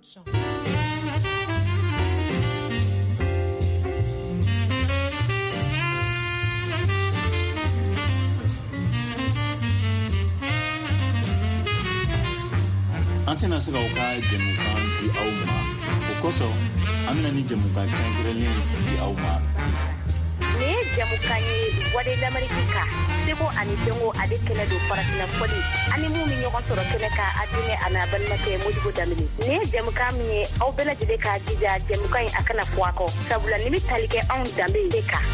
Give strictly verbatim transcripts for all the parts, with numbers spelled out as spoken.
Production. An tɛna se ka o ka jɛmukan di aw ma o kosɔn an bɛna ni jɛmukan kɛrɛnkɛrɛnlen di aw ma. Ni ye jɛmukan ye wade l'Amérique kan seko ani dɔnko ale kɛnɛ don farafinna fɔli ani mun bɛ ɲɔgɔn sɔrɔ kɛnɛ kan a denkɛ a n'a balimakɛ Modibo Dambele. Ni ye jɛmukan min ye aw bɛɛ lajɛlen k'a jija jɛmukan in a kana fɔ a kɔ sabula ni bɛ tali kɛ anw danbe de kan.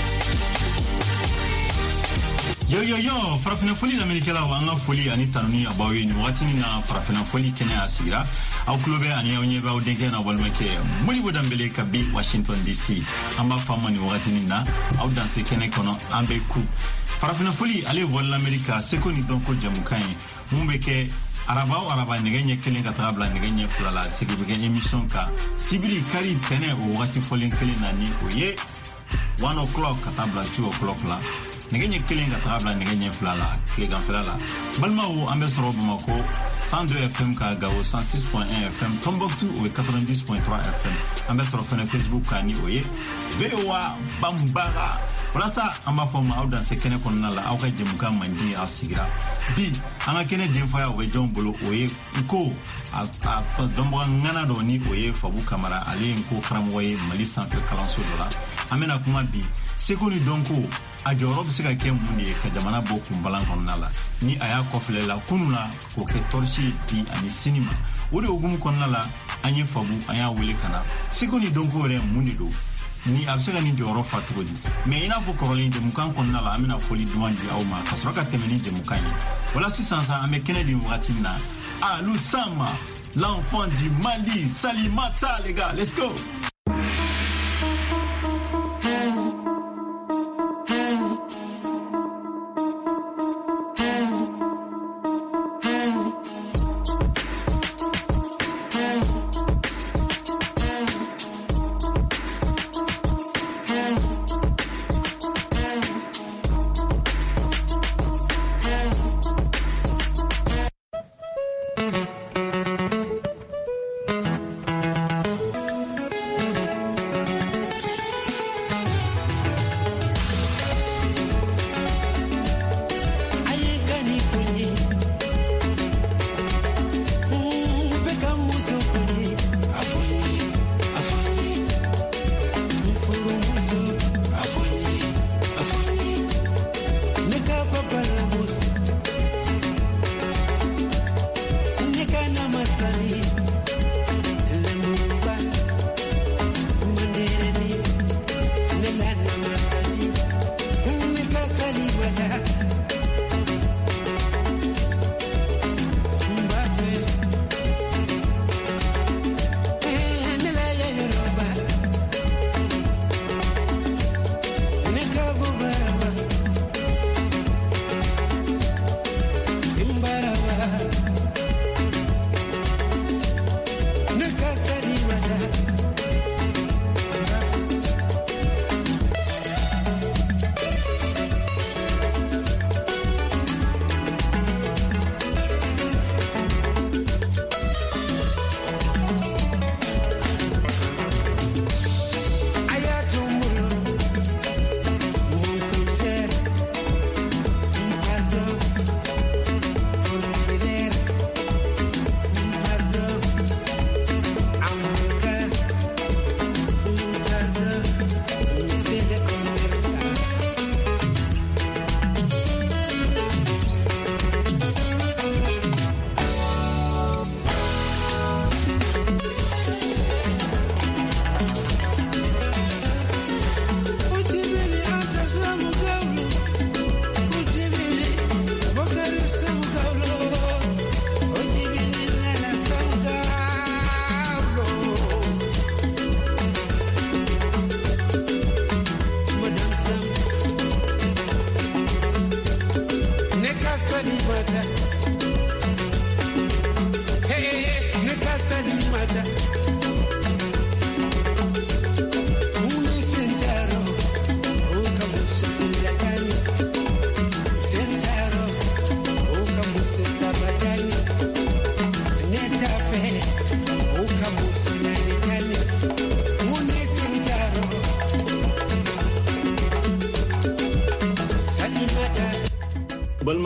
Yo yo yo farafina foli lamɛnnikɛlaw an ka foli ani tanuni a b'aw ye nin wagati min na farafina foli kɛnɛ a sigira aw tulo bɛ ani aw ɲɛ bɛ aw denkɛ n'a balimakɛ Modibo Dambele ka bi Washington D C an b'a fɔ a ma nin wagati min na aw danse kɛnɛ kɔnɔ an bɛ ku farafina foli ale voix de l'Amérique seko ni dɔnko jɛmukan ye mun bɛ kɛ araba o araba nɛgɛ ɲɛ kelen ka taga bila nɛgɛ ɲɛ fila la sigi bɛ kɛ émission kan sibiri kari tɛnɛ o wagati fɔlen kelen na ni o ye one o'clock ka taa bila two o'clock la nɛgɛ ɲɛ kelen ka taga bila nɛgɛ ɲɛ fila la tileganfɛla la balimaw an bɛ sɔrɔ Bamako one oh two F M ka Gao one oh six point one F M Tombouctou o ye ninety point three F M an bɛ sɔrɔ fɛnɛ Facebook kan ni o ye V O A Bambaga walasa an b'a fɔ ma aw danse kɛnɛ kɔnɔna la aw ka jɛmukan mandi a sigira bi an ka kɛnɛ denfaya o bɛ jɔn bolo o ye nko a dɔnbaga ŋana dɔ ni o ye Fabu Kamara ale ye nko karamɔgɔ ye Mali sanfɛ kalanso dɔ la an bɛna kuma bi seko ni dɔnko a jɔyɔrɔ bɛ se ka kɛ mun de ye ka jamana bɔ kunbalan kɔnɔna la ni a y'a kɔfilɛ la kunu la k'o kɛ tɔrisi bi ani sini ma o de hukumu kɔnɔna la an ye Fabu an y'a wele ka na seko ni dɔnko yɛrɛ mun de don ni a bɛ se ka nin jɔyɔrɔ fa cogo di mais i n'a fɔ kɔrɔlen jɛmukan kɔnɔna la an bɛna foli duman di aw ma ka sɔrɔ ka tɛmɛ ni jɛmukan ye wala sisan sa an bɛ kɛnɛ di wagati min na Alou Sama l'enfant du Mali Salimata les gars let's go.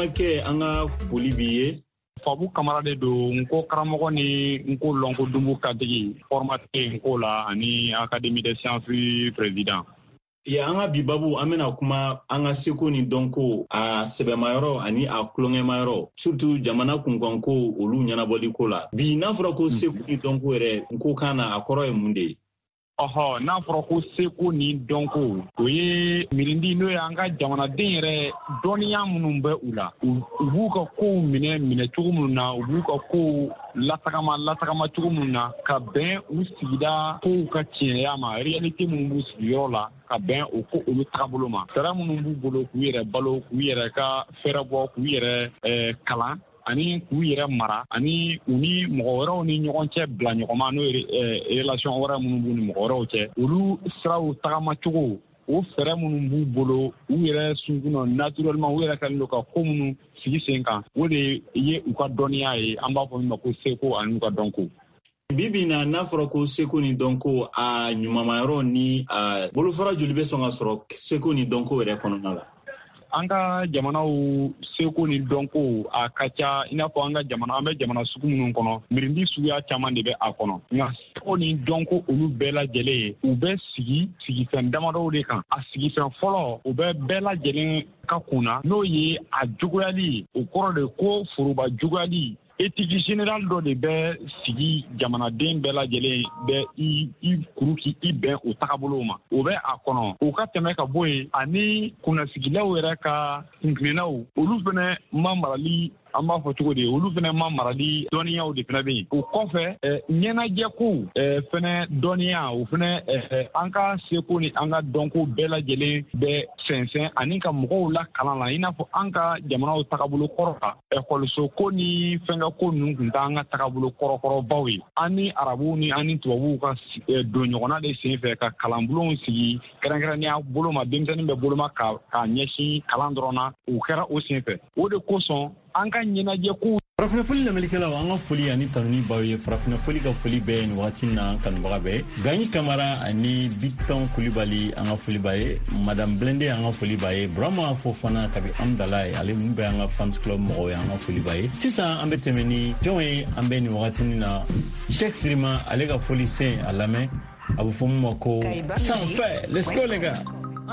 balimakɛ an ka foli b'i ye. Fabu Kamara de don, nko karamɔgɔ ni nko lɔnko dumbu kadigi formateur nko la ani Académie des sciences président. Ya an ka bi babu an bɛna kuma an ka seko ni dɔnko a sɛbɛmayɔrɔ ani a kulonkɛmayɔrɔ surtout jamana kunkanko olu ɲɛnabɔli ko la. Bi n'a fɔra ko seko ni dɔnko yɛrɛ nko kan na a kɔrɔ ye mun de ye? Ɔhɔ, n'a fɔra ko seko ni dɔnko o ye mirindi n'o ye an ka jamanaden yɛrɛ dɔnniya minnu bɛ u la u b'u ka kow minɛ minɛ cogo minnu na u b'u ka kow latagama latagama cogo minnu na ka bɛn u sigida kow ka tiɲɛya ma réalité minnu b'u sigiyɔrɔ la ka bɛn o ko olu tagabolo ma sara minnu b'u bolo k'u yɛrɛ balo k'u yɛrɛ ka fɛrɛ bɔ k'u yɛrɛ kalan ani k'u yɛrɛ mara ani u ni mɔgɔ wɛrɛw ni ɲɔgɔn cɛ bila ɲɔgɔnma n'o ye relation wɛrɛ minnu b'u ni mɔgɔ wɛrɛw cɛ olu siraw tagama cogo o fɛrɛ minnu b'u bolo u yɛrɛ sunkunɔ naturellement u yɛrɛ kɛlen don ka ko minnu sigi sen kan o de ye u ka dɔnniya ye an b'a fɔ min ma ko seko ani u ka dɔnko. Bibi na n'a fɔra ko seko ni dɔnko a ɲumanmayɔrɔ ni a bolofara joli bɛ sɔn ka sɔrɔ seko ni dɔnko yɛrɛ kɔnɔna la? An ka jamanaw seko ni dɔnko a ka ca i n'a fɔ an ka jamana an bɛ jamana sugu minnu kɔnɔ mirindi suguya caman de bɛ a kɔnɔ nka seko ni dɔnko olu bɛɛ lajɛlen u bɛ sigi sigifɛn damadɔw de kan a sigifɛn fɔlɔ u bɛ bɛɛ lajɛlen ka kunna n'o ye a juguyali o kɔrɔ de ko foroba juguyali éthique générale dɔ de bɛ sigi jamanaden bɛɛ lajɛlen bɛ i i kuru k'i i bɛn o tagabolow ma o bɛ a kɔnɔ o ka tɛmɛ ka bɔ yen ani kunnasigilaw yɛrɛ ka kuntilennaw olu fɛnɛ ma marali an b'a fɔ cogo di olu fɛnɛ ma marali dɔnniyaw de fɛnɛ bɛ yen o kɔfɛ ɲɛnajɛko fɛnɛ dɔnniya o fɛnɛ an ka seko ni an ka dɔnko bɛɛ lajɛlen bɛ sɛnsɛn ani ka mɔgɔw la kalan la i n'a fɔ an ka jamanaw tagabolo kɔrɔ kan ekɔliso ko ni fɛnkɛ ko ninnu tun t'an ka tagabolo kɔrɔkɔrɔbaw ye an ni arabuw ni an ni tubabuw ka don ɲɔgɔnna de sen fɛ ka kalanbulonw sigi kɛrɛnkɛrɛnnenya bolo ma denmisɛnnin bɛ boloma ka ɲɛsin kalan dɔrɔn na o kɛra o sen fɛ o de kosɔn an ka ɲɛnajɛ ko farafina foli lamɛnnikɛlaw an ka foli ani tanuni baw ye farafina foli ka foli bɛɛ nin wagati na an kanubaga bɛɛ Gagny Camara ani Biton Kulibali an ka foli b'a ye Madame Blende an ka foli b'a ye Burama Fofana kabi Amdalaye ale mun bɛ an ka fans club mɔgɔw ye an ka foli b'a ye sisan an bɛ tɛmɛ ni jɔn ye an bɛ nin wagati na Cheikh Sirima ale ka foli sen a lamɛn a bɛ fɔ mun ma ko sanfɛ let's go les gars.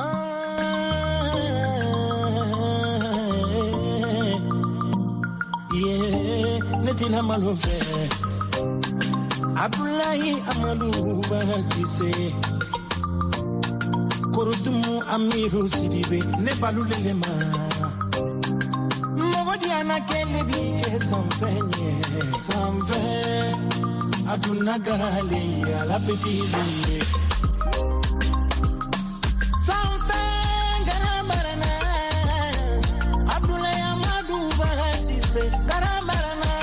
Netina Malofe Abdullahi Amadou Basise Korotumu Amiru Sidibe Nebalulema Mogodiana Kelebi Sanfenye Sanfe Aduna Garale La Petite Sanfe Garamarana Abdullahi Amadou Basise Garamarana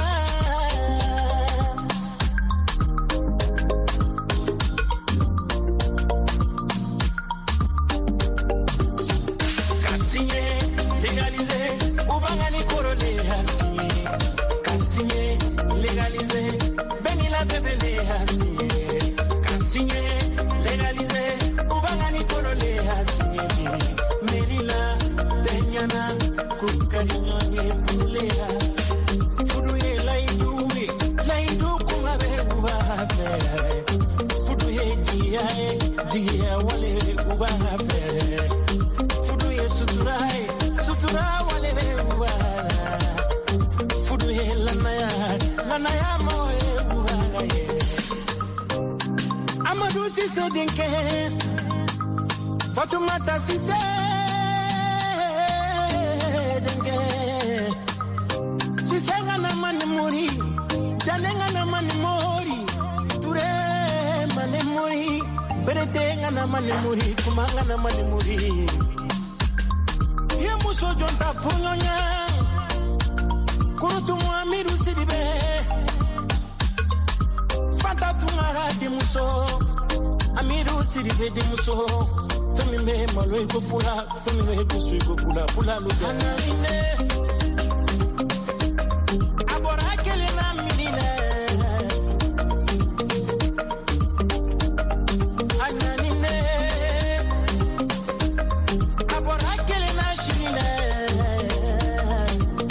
Fatumata Sise Dengue Sise ngana mani mori Jane ngana mani mori Ture mani mori Berete ngana mani mori Kuma ngana mani mori Ye muso jonta punyonya Kurutu muamiru sidibe Fata tungara di muso Amiru sidibe di muso Femime malwe ko pula, femime ko sui ko pula, pula lugana ine. Abora kele na minine. Ananine. Abora kele na shinine.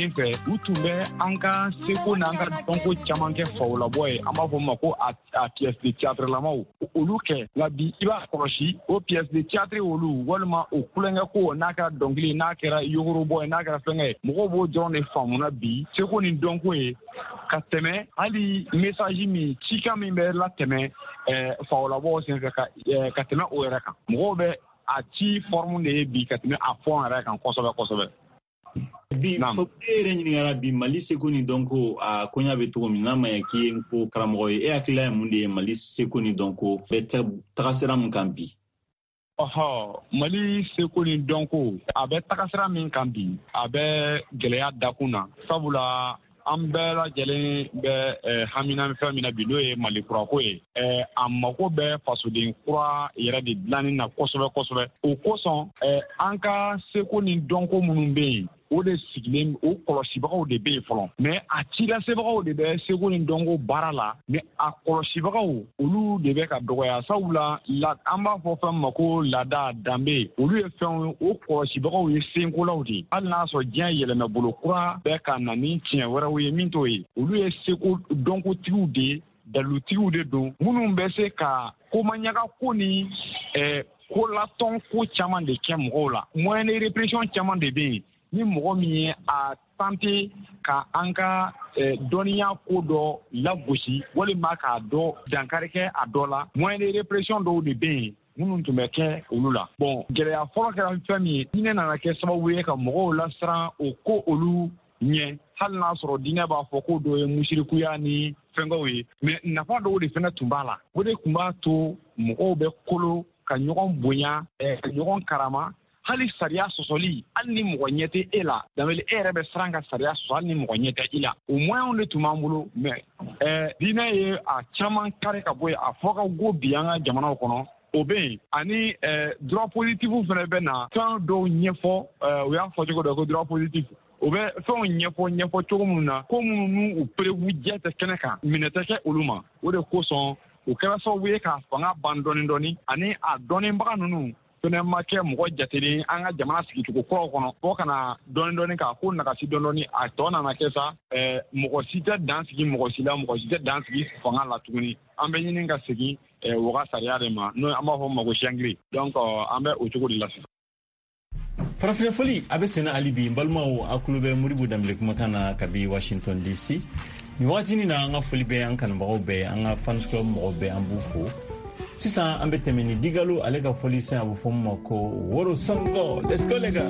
senfɛ u tun bɛ an ka seko n'an ka dɔnko caman kɛ fawolabɔ ye an b'a fɔ ma ko a pièce de théâtre lamaw olu kɛ nka bi i b'a kɔlɔsi o pièce de théâtre olu walima o kulonkɛ ko n'a kɛra dɔnkili n'a kɛra yogorobɔ ye n'a kɛra fɛnkɛ ye mɔgɔw b'o dɔrɔn de faamuna bi seko ni dɔnko ye ka tɛmɛ hali message min cikan min bɛ latɛmɛ fawolabɔ senfɛ ka tɛmɛ o yɛrɛ kan mɔgɔw bɛ a ci forme de ye bi ka tɛmɛ a fɔn yɛrɛ kan kosɛbɛ kosɛbɛ. Bi fo e yɛrɛ ɲininkara bi Mali seko ni dɔnko a koɲa bɛ cogo min n'a ma ɲɛ k'i ye ko karamɔgɔ ye e hakilila ye mun de ye Mali seko ni dɔnko bɛ taga sira min kan bi? Ɔhɔ Mali seko ni dɔnko a bɛ taga sira min kan bi a bɛ gɛlɛya dakun na sabula an bɛɛ lajɛlen bɛ hamina fɛn min na bi n'o ye Mali kurako ye a mako bɛ fasoden kura yɛrɛ de dilanni na kosɛbɛ kosɛbɛ o kosɔn an ka seko ni dɔnko minnu bɛ yen o de sigilen o kɔlɔsibagaw de bɛ yen fɔlɔ mais a cilasebagaw de bɛ seko ni dɔnko baara la mais a kɔlɔsibagaw olu de bɛ ka dɔgɔya sabula an b'a fɔ fɛn ma ko laada danbe olu ye fɛnw o kɔlɔsibagaw ye senkolaw de hali n'a sɔrɔ diɲɛ yɛlɛmɛ bolo kura bɛ ka na ni tiɲɛ wɛrɛw ye min t'o ye olu ye seko dɔnkotigiw de dalutigiw de don minnu bɛ se ka komaɲaga ko ni ko latɔn ko caman de kɛ mɔgɔw la moyen de répression caman de bɛ yen ni mɔgɔ min ye a tante ka an ka dɔnniya ko dɔ lagosi walima k'a dɔ dankari kɛ a dɔ la moyen de répression dɔw de bɛ yen minnu tun bɛ kɛ olu la bon gɛlɛya fɔlɔ kɛra fɛn min ye diinɛ nana kɛ sababu ye ka mɔgɔw lasiran o ko olu ɲɛ hali n'a sɔrɔ diinɛ b'a fɔ ko dɔ ye musirikuya ni fɛnkɛw ye mais nafa dɔw de fana tun b'a la o de tun b'a to mɔgɔw bɛ kolo ka ɲɔgɔn bonya ka ɲɔgɔn karama hali sariya sɔsɔli hali ni mɔgɔ ɲɛ tɛ e la dameli e yɛrɛ bɛ siran ka sariya sɔsɔ hali ni mɔgɔ ɲɛ tɛ i la o moyens de tun b'an bolo mais diinɛ ye a caman kari ka bɔ yen a fɔ ka go bi an ka jamanaw kɔnɔ o bɛ yen ani droit positif fana bɛ na fɛn dɔw ɲɛfɔ u y'a fɔ cogo dɔ ko droit positif o bɛ fɛnw ɲɛfɔ ɲɛfɔ cogo minnu na ko minnu n'u perewu jɛ tɛ kɛnɛ kan minɛ tɛ kɛ olu ma o de kosɔn o kɛra sababu ye ka fanga ban dɔɔni dɔɔni ani a dɔnnibaga ninnu fɛnɛ ma kɛ mɔgɔ jatelen an ka jamana sigicogo kuraw kɔnɔ fo kana dɔɔni dɔɔni k'a ko nagasi dɔɔni dɔɔni a tɔ nana kɛ sa mɔgɔ si tɛ dan sigi mɔgɔ si la mɔgɔ si tɛ dan sigi fanga la tuguni an bɛ ɲini ka segin u ka sariya de ma n'o an b'a fɔ ma ko sɛngiri donc an bɛ o cogo de la sisan. Farafina foli a bɛ senna hali bi n balimaw a kulo bɛ Moribo Danbele kumakan na kabi Washington D C nin wagati na an ka foli bɛ an kanubagaw bɛɛ an ka fans club mɔgɔw bɛɛ an b'u fo sisan an bɛ tɛmɛ ni Digalo ale ka foli sen a bɛ fɔ ma ko Woro Songo. Let's go les gars.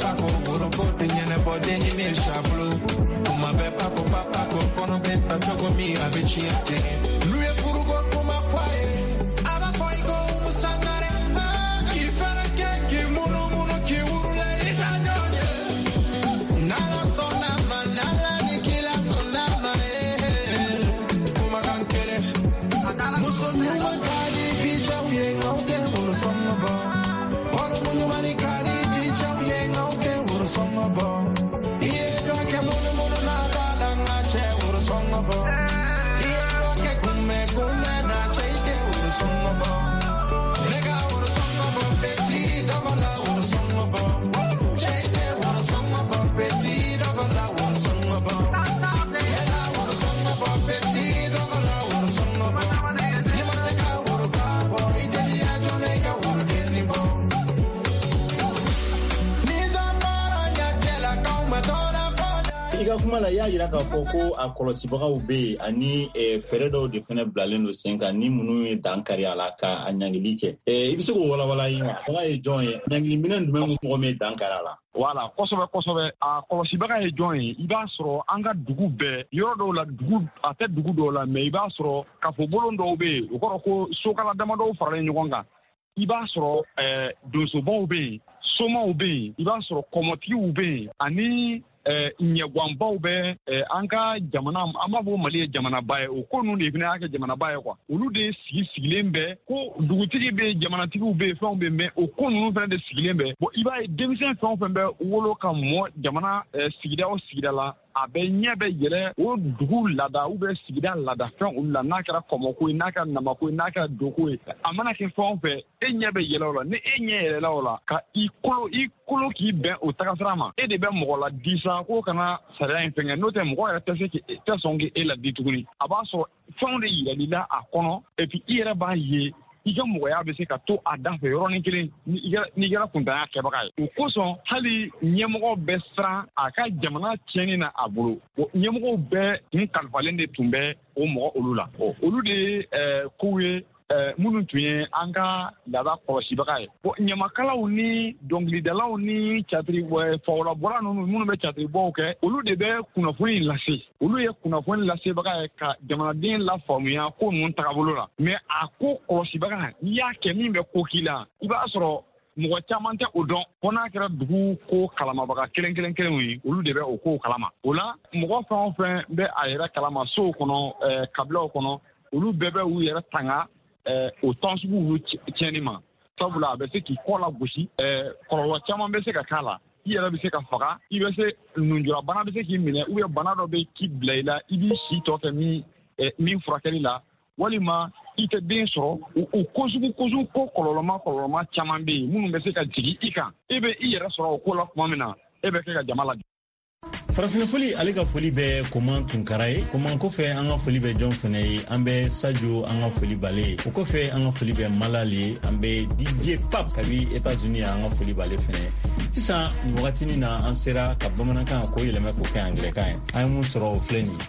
Uma beba, papa, papa, kono beba, choco y'a yira k'a fɔ ko a kɔlɔsibagaw bɛ ani fɛɛrɛ dɔw de fana bilalen don sen kan ni minnu ye dankari a la ka a ɲangili kɛ. I bɛ se k'o walawala yi wa? Fanga ye jɔn ye? Ɲangili minɛ jumɛn mɔgɔ min dankari a la? Voilà, kosɛbɛ kosɛbɛ a kɔlɔsibaga ye jɔn ye? I b'a sɔrɔ an ka dugu bɛɛ yɔrɔ dɔw la dugu a tɛ dugu dɔw la mais i b'a sɔrɔ kafobolon dɔw bɛ yen o kɔrɔ ko sokala damadɔw faralen ɲɔgɔn kan. I b'a sɔrɔ ɛɛ donsobaw bɛ yen, somaw bɛ yen, i b'a sɔrɔ kɔmɔtigiw bɛ yen ani ɲɛgwanbaw bɛ an ka jamana an b'a fɔ Mali ye jamanaba ye o ko ninnu de fana y'a kɛ jamanaba ye quoi olu de sigi sigilen bɛ ko dugutigi bɛ jamanatigiw bɛ fɛnw bɛ mais o ko ninnu fana de sigilen bɛ bon i b'a ye denmisɛn fɛn o fɛn bɛ wolo ka mɔ jamana sigida o sigida la a bɛ ɲɛ bɛ yɛlɛ o dugu laada ou bien sigida laadafɛn olu la n'a kɛra kɔmɔko ye n'a kɛra namako ye n'a kɛra doko ye a mana kɛ fɛn o fɛn e ɲɛ bɛ yɛlɛ o la ni e ɲɛ yɛlɛla o la ka i kolo i kolo k'i bɛn o tagasira ma e de bɛ mɔgɔ la di sa k'o kana sariya in fɛngɛ n'o tɛ mɔgɔ yɛrɛ tɛ se k'e tɛ sɔn k'e la di tuguni a b'a sɔrɔ fɛnw de yirali la a kɔnɔ et puis i yɛrɛ b'a ye i ka mɔgɔya bɛ se ka to a da fɛ yɔrɔnin kelen n'i kɛra kuntanya kɛbaga ye o kosɔn hali ɲɛmɔgɔ bɛ siran a ka jamana tiɲɛni na a bolo ɲɛmɔgɔw bɛɛ kun kalifalen de tun bɛ o mɔgɔ olu la olu de ye kow ye minnu tun ye an ka laada kɔlɔsibaga ye bon ɲamakalaw ni dɔnkilidalaw ni catiri fawolabɔla ninnu minnu bɛ catiribɔw kɛ olu de bɛ kunnafoni lase olu ye kunnafoni lasebaga ye ka jamanaden lafaamuya ko ninnu tagabolo la mais a ko kɔlɔsibaga n'i y'a kɛ min bɛ ko k'i la i b'a sɔrɔ mɔgɔ caman tɛ o dɔn fo n'a kɛra dugu ko kalamabaga kelen kelen kelenw ye olu de bɛ o ko kalama o la mɔgɔ fɛn o fɛn bɛ a yɛrɛ kalama sow kɔnɔ kabilaw kɔnɔ olu bɛɛ bɛ u yɛrɛ tanga o tɔn sugu olu tiɲɛni ma sabula a bɛ se k'i kɔ la gosi kɔlɔlɔ caman bɛ se ka k'a la i yɛrɛ bɛ se ka faga i bɛ se nunjurabana bɛ se k'i minɛ ou bien bana dɔ bɛ k'i bila i la i b'i si tɔ kɛ min min furakɛli la walima i tɛ den sɔrɔ o ko sugu ko sugu ko kɔlɔlɔma kɔlɔlɔma caman bɛ yen minnu bɛ se ka jigin i kan e bɛ i yɛrɛ sɔrɔ o ko la tuma min na e bɛ kɛ ka jama lajɔ. Farafinfoli ale ka foli bɛ Koman Tunkara ye Koman kɔfɛ an ka foli bɛ jɔn fana ye an bɛ Sajo an ka foli bale o kɔfɛ an ka foli bɛ Malali ye an bɛ D J Pap kabi États-Unis an ka foli bale fana sisan nin wagatinin na an sera ka bamanankan ko yɛlɛmɛ k'o kɛ angilɛkan ye an ye mun sɔrɔ o filɛ nin ye.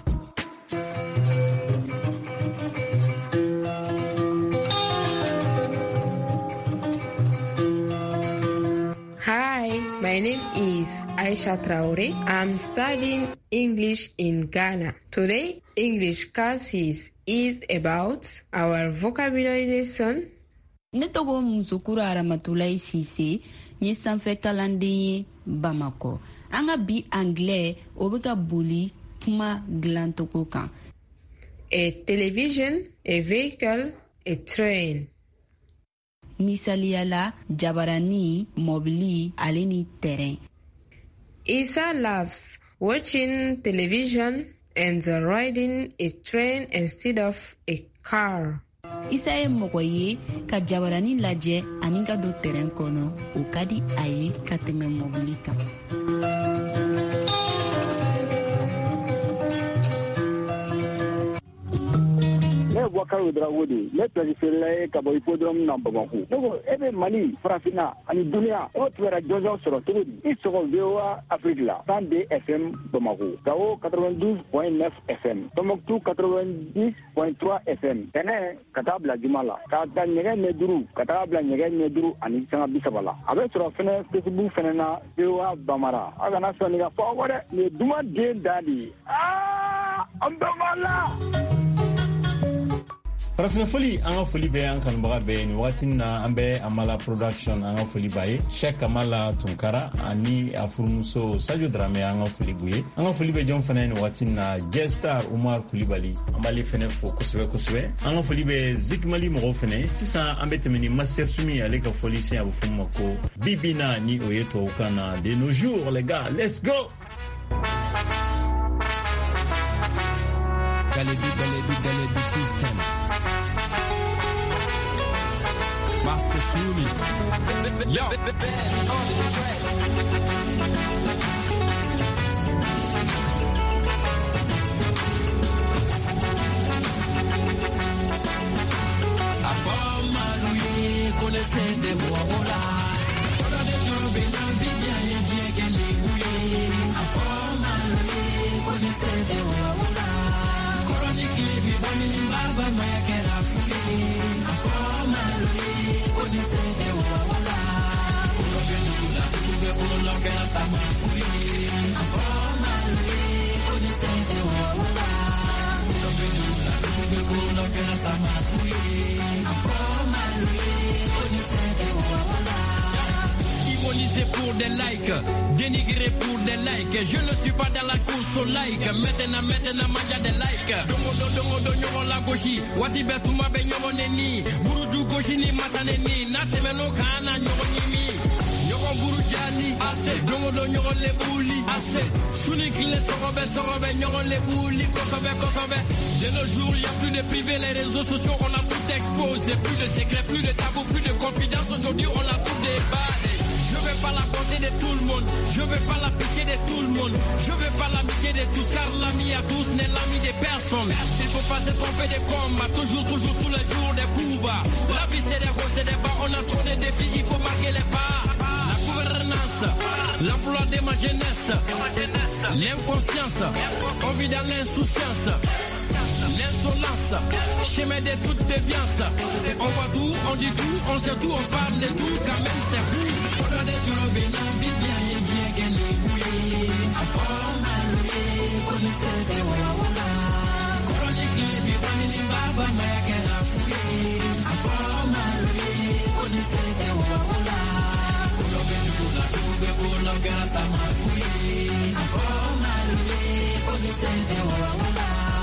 Hi, my name is Aisha Traore. I'm studying English in Ghana. Today, English classes is about our vocabulary lesson. Ne togo musukuru Aramatulai Sise, ni sanfɛ kalanden ye Bamako. An ka bi anglais o bɛ ka boli kuma dilancogo kan. A television, a vehicle, a train. Misaliyala jabarani mobili ale ni terrain. Isa loves watching television and riding a train instead of a car. Isa ye mɔgɔ ye ka jabarani lajɛ ani ka don terrain kɔnɔ o ka di a ye ka tɛmɛ mobili kan. Wakaro Drawodi, let us say Kaboi Podom number one. No, every money, Frafina, and Dunia, what were a Jojo Soroturi, it's all Veoa Africa, Sunday F M Bamako, Kao ninety-two point nine F M, Tomok ninety point three F M, Tene, Katabla Jumala, Kata Negen Neduru, Katabla Negen Neduru, and Isanga Bisabala. A better of Facebook Fenena, Veoa Bamara, Agana Sonia forward, the Duma Jane Daddy. Ah, Ambamala! Farafinfoli an ka foli bɛ an kanubaga bɛɛ nin wagati na an bɛ Amala production an ka foli b'a ye Sheikh Kamala Tunkara ani a furumuso Sajo Drame an ka foli b'u ye an ka foli bɛ jɔn fana nin wagati na Jestar Umar Kulibali an b'ale fana fo kosɛbɛ kosɛbɛ an ka foli bɛ Zik Mali mɔgɔw fana sisan an bɛ tɛmɛ ni Master Sumi ale ka foli sen a bɛ fɔ ma ko Bibina ni o ye tubabukan na de nos jours les gars let's go. Galebi Galebi Galebi system. Master Sumi. Yo. Afama lui connaissait des mots-là. Ora de jobe na bidia ye jegele uye. Afama lui konesete wawula chronique libi bani baba mayakera fuye afoma lui konesete wawula urobendula tube kulongera sama fuye afoma lui konesete wawula urobendula tube kulongera sama fuye afoma lui konesete wawula. Ironisé pour des likes, dénigré pour des likes. Je ne suis pas dans la course aux likes. Maintenant, maintenant, manja des likes. Dongo do dongo do nyoro la goshi. Wati betuma be nyoro neni. Buruju goshi ni masaneni. Nate meno kana nyoro nyimi. Nyoro burujani ase. Dongo do nyoro le buli ase. Suni kile sorobe sorobe nyoro le buli kosobe kosobe. De nos jours, il n'y a plus de privé, les réseaux sociaux, on a tout exposé. Plus de secrets, plus de tabous, plus de confidence. Aujourd'hui, on a tout déballé. Je veux pas la bonté de tout le monde, je veux pas la pitié de tout le monde, je veux pas l'amitié de tous, car l'ami à tous n'est l'ami des personnes. Il faut pas se tromper des combats, toujours, toujours, tous les jours des coups bas. La vie c'est des hauts, c'est des bas, on a trop de défis, il faut marquer les pas. La gouvernance, l'emploi de ma jeunesse, l'inconscience, on vit dans l'insouciance. L'insolence, chemin de toute déviance. On voit tout, on dit tout, on sait tout, on parle de tout, quand même c'est fou. On a des gens bien, bien, et bien, qu'elle est bouillée. À forme à louer, connaissez des wawala. Chronique les vivants, baba, mais qu'elle a fouillé. À forme à louer, connaissez des wawala. Pour le bien, pour la toube, pour le gars, ça m'a fouillé. À forme à louer, connaissez des wawala.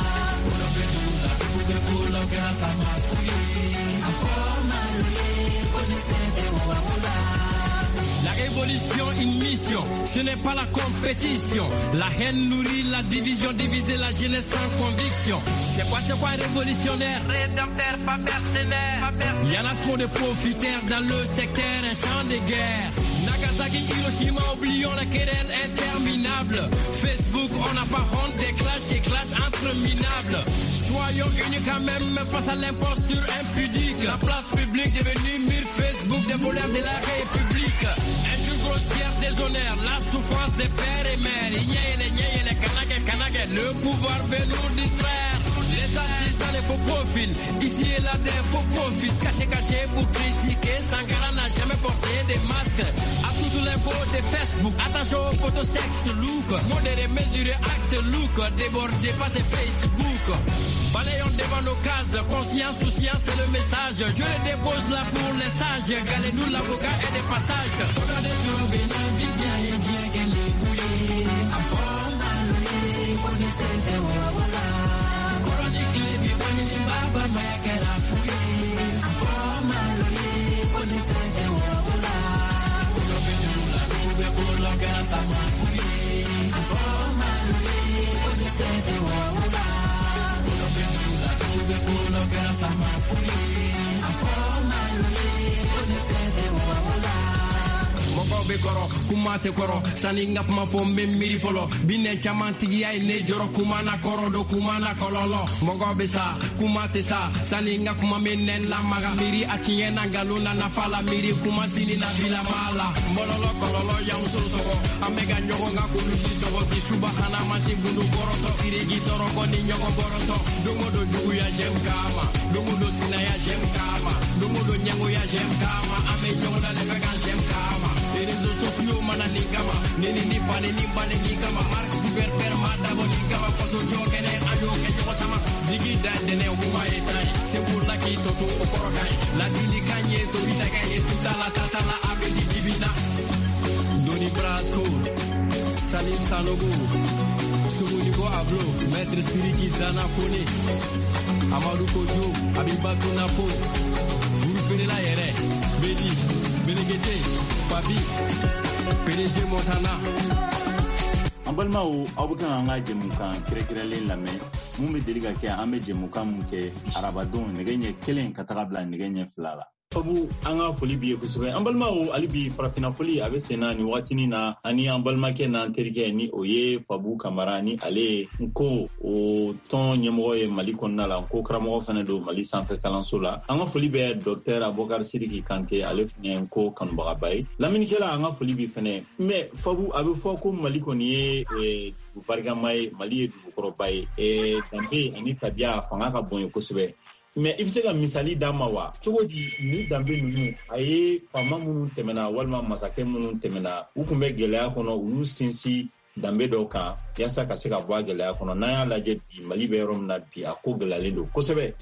La révolution, une mission, ce n'est pas la compétition. La haine nourrit la division, diviser la jeunesse sans conviction. C'est quoi, c'est quoi révolutionnaire? Rédempteur, pas mercenaire. Il y en a trop de profiteurs dans le secteur, un champ de guerre. Nagasaki, Hiroshima, oublions la querelle interminable. Facebook, on n'a pas honte des clashs et clashs entre minables. Soyons unis quand même face à l'imposture impudique. La place publique devenue mur Facebook des voleurs de la République. Injure grossière, déshonneur, la souffrance des pères et mères. Il y a les niais et les canaques, canaques, le pouvoir veut nous distraire. Les artistes, les faux profils, ici et là des faux profils. Caché, caché pour critiquer, Sankara n'a jamais porté des masques. À toutes les mots de Facebook, attention aux photos sexe look. Modéré, mesuré, acte look, débordé par ces Facebook. Balayons devant nos cases, conscience, souciance, c'est le message. Je le dépose là pour les sages. Galez-nous l'avocat et des passages. On a des jobs et la vie bien et bien qu'elle est bouillée. À forme à louer, on essaie de wawala. Chronique les vivants, les baba, mais qu'elle a fouillé. À forme à louer, on essaie de wawala. On a fait de la toube pour l'enquête, ça m'a fouillé. À forme à louer, on essaie de wawala. Mokobe koro kumate koro sani ngap ma fo memiri folo binen chamantigi ay ne joro kumana koro do kumana kololo mokobe sa kumate sa sani ngap ma menen la maga miri atinye na galuna na fala miri kuma sini na bila mala mololo kololo ya musoro amega nyogo ngako lusi sobo bi subhana masingundu boroto irigi toro koni nyogo boroto dongo do jugu ya jem kama dongo do sina ya jem kama dongo do nyango ya jem kama ame nyogo da le vegan jem kama les réseaux sociaux mana ningama nini ni fane ni bane ningama mark super perma dabo ningama faso jogene ajo ke jogo sama digi dande ne kuma etai c'est pour la qui toto okorokai la dili kanye to bitaga e tuta la tata la abedi bibina Doni Brasco Salim Sanogo Sumunigo Ablo Maître Siriki Zana Kone Amadou Kojo Abibatu Napo Guru Fenela Yere Bedi Benegete Fabi P D G Montana an balimaw aw bɛ kan an ka jɛmukan kɛrɛkɛrɛnlen lamɛn mun bɛ deli ka kɛ an bɛ jɛmukan mun kɛ arabadenw nɛgɛ ɲɛ kelen ka taga bila nɛgɛ ɲɛ fila la Fabu anga foli biye kusube ambalma o alibi farafina foli abe sena ni watini na ani ambalma ke na terike ni oye Fabu Kamara ni ale nko o ton nyemo e Mali konna la nko kramo fana do Mali sanfɛ kalanso la anga foli be docteur Abokar Sidiki Kante ale fene nko kanbaga bay lamini kela anga foli bi fene mais Fabu abe fo ko Mali koni e du bargamay Mali e du korobay e dambe ani tabia fanga ka bonye kusube mais il se ka misali dama wa cogo di ni dambe nunu aye fama munun temena walma masake munun temena u kun bɛ gɛlɛya kɔnɔ ulu sinsi dambe dɔw kan yasa ka se ka bɔ gɛlɛya kɔnɔ n'an y'a lajɛ bi Mali bɛ yɔrɔ min na bi a ko gɛlɛyalen don kosɛbɛ.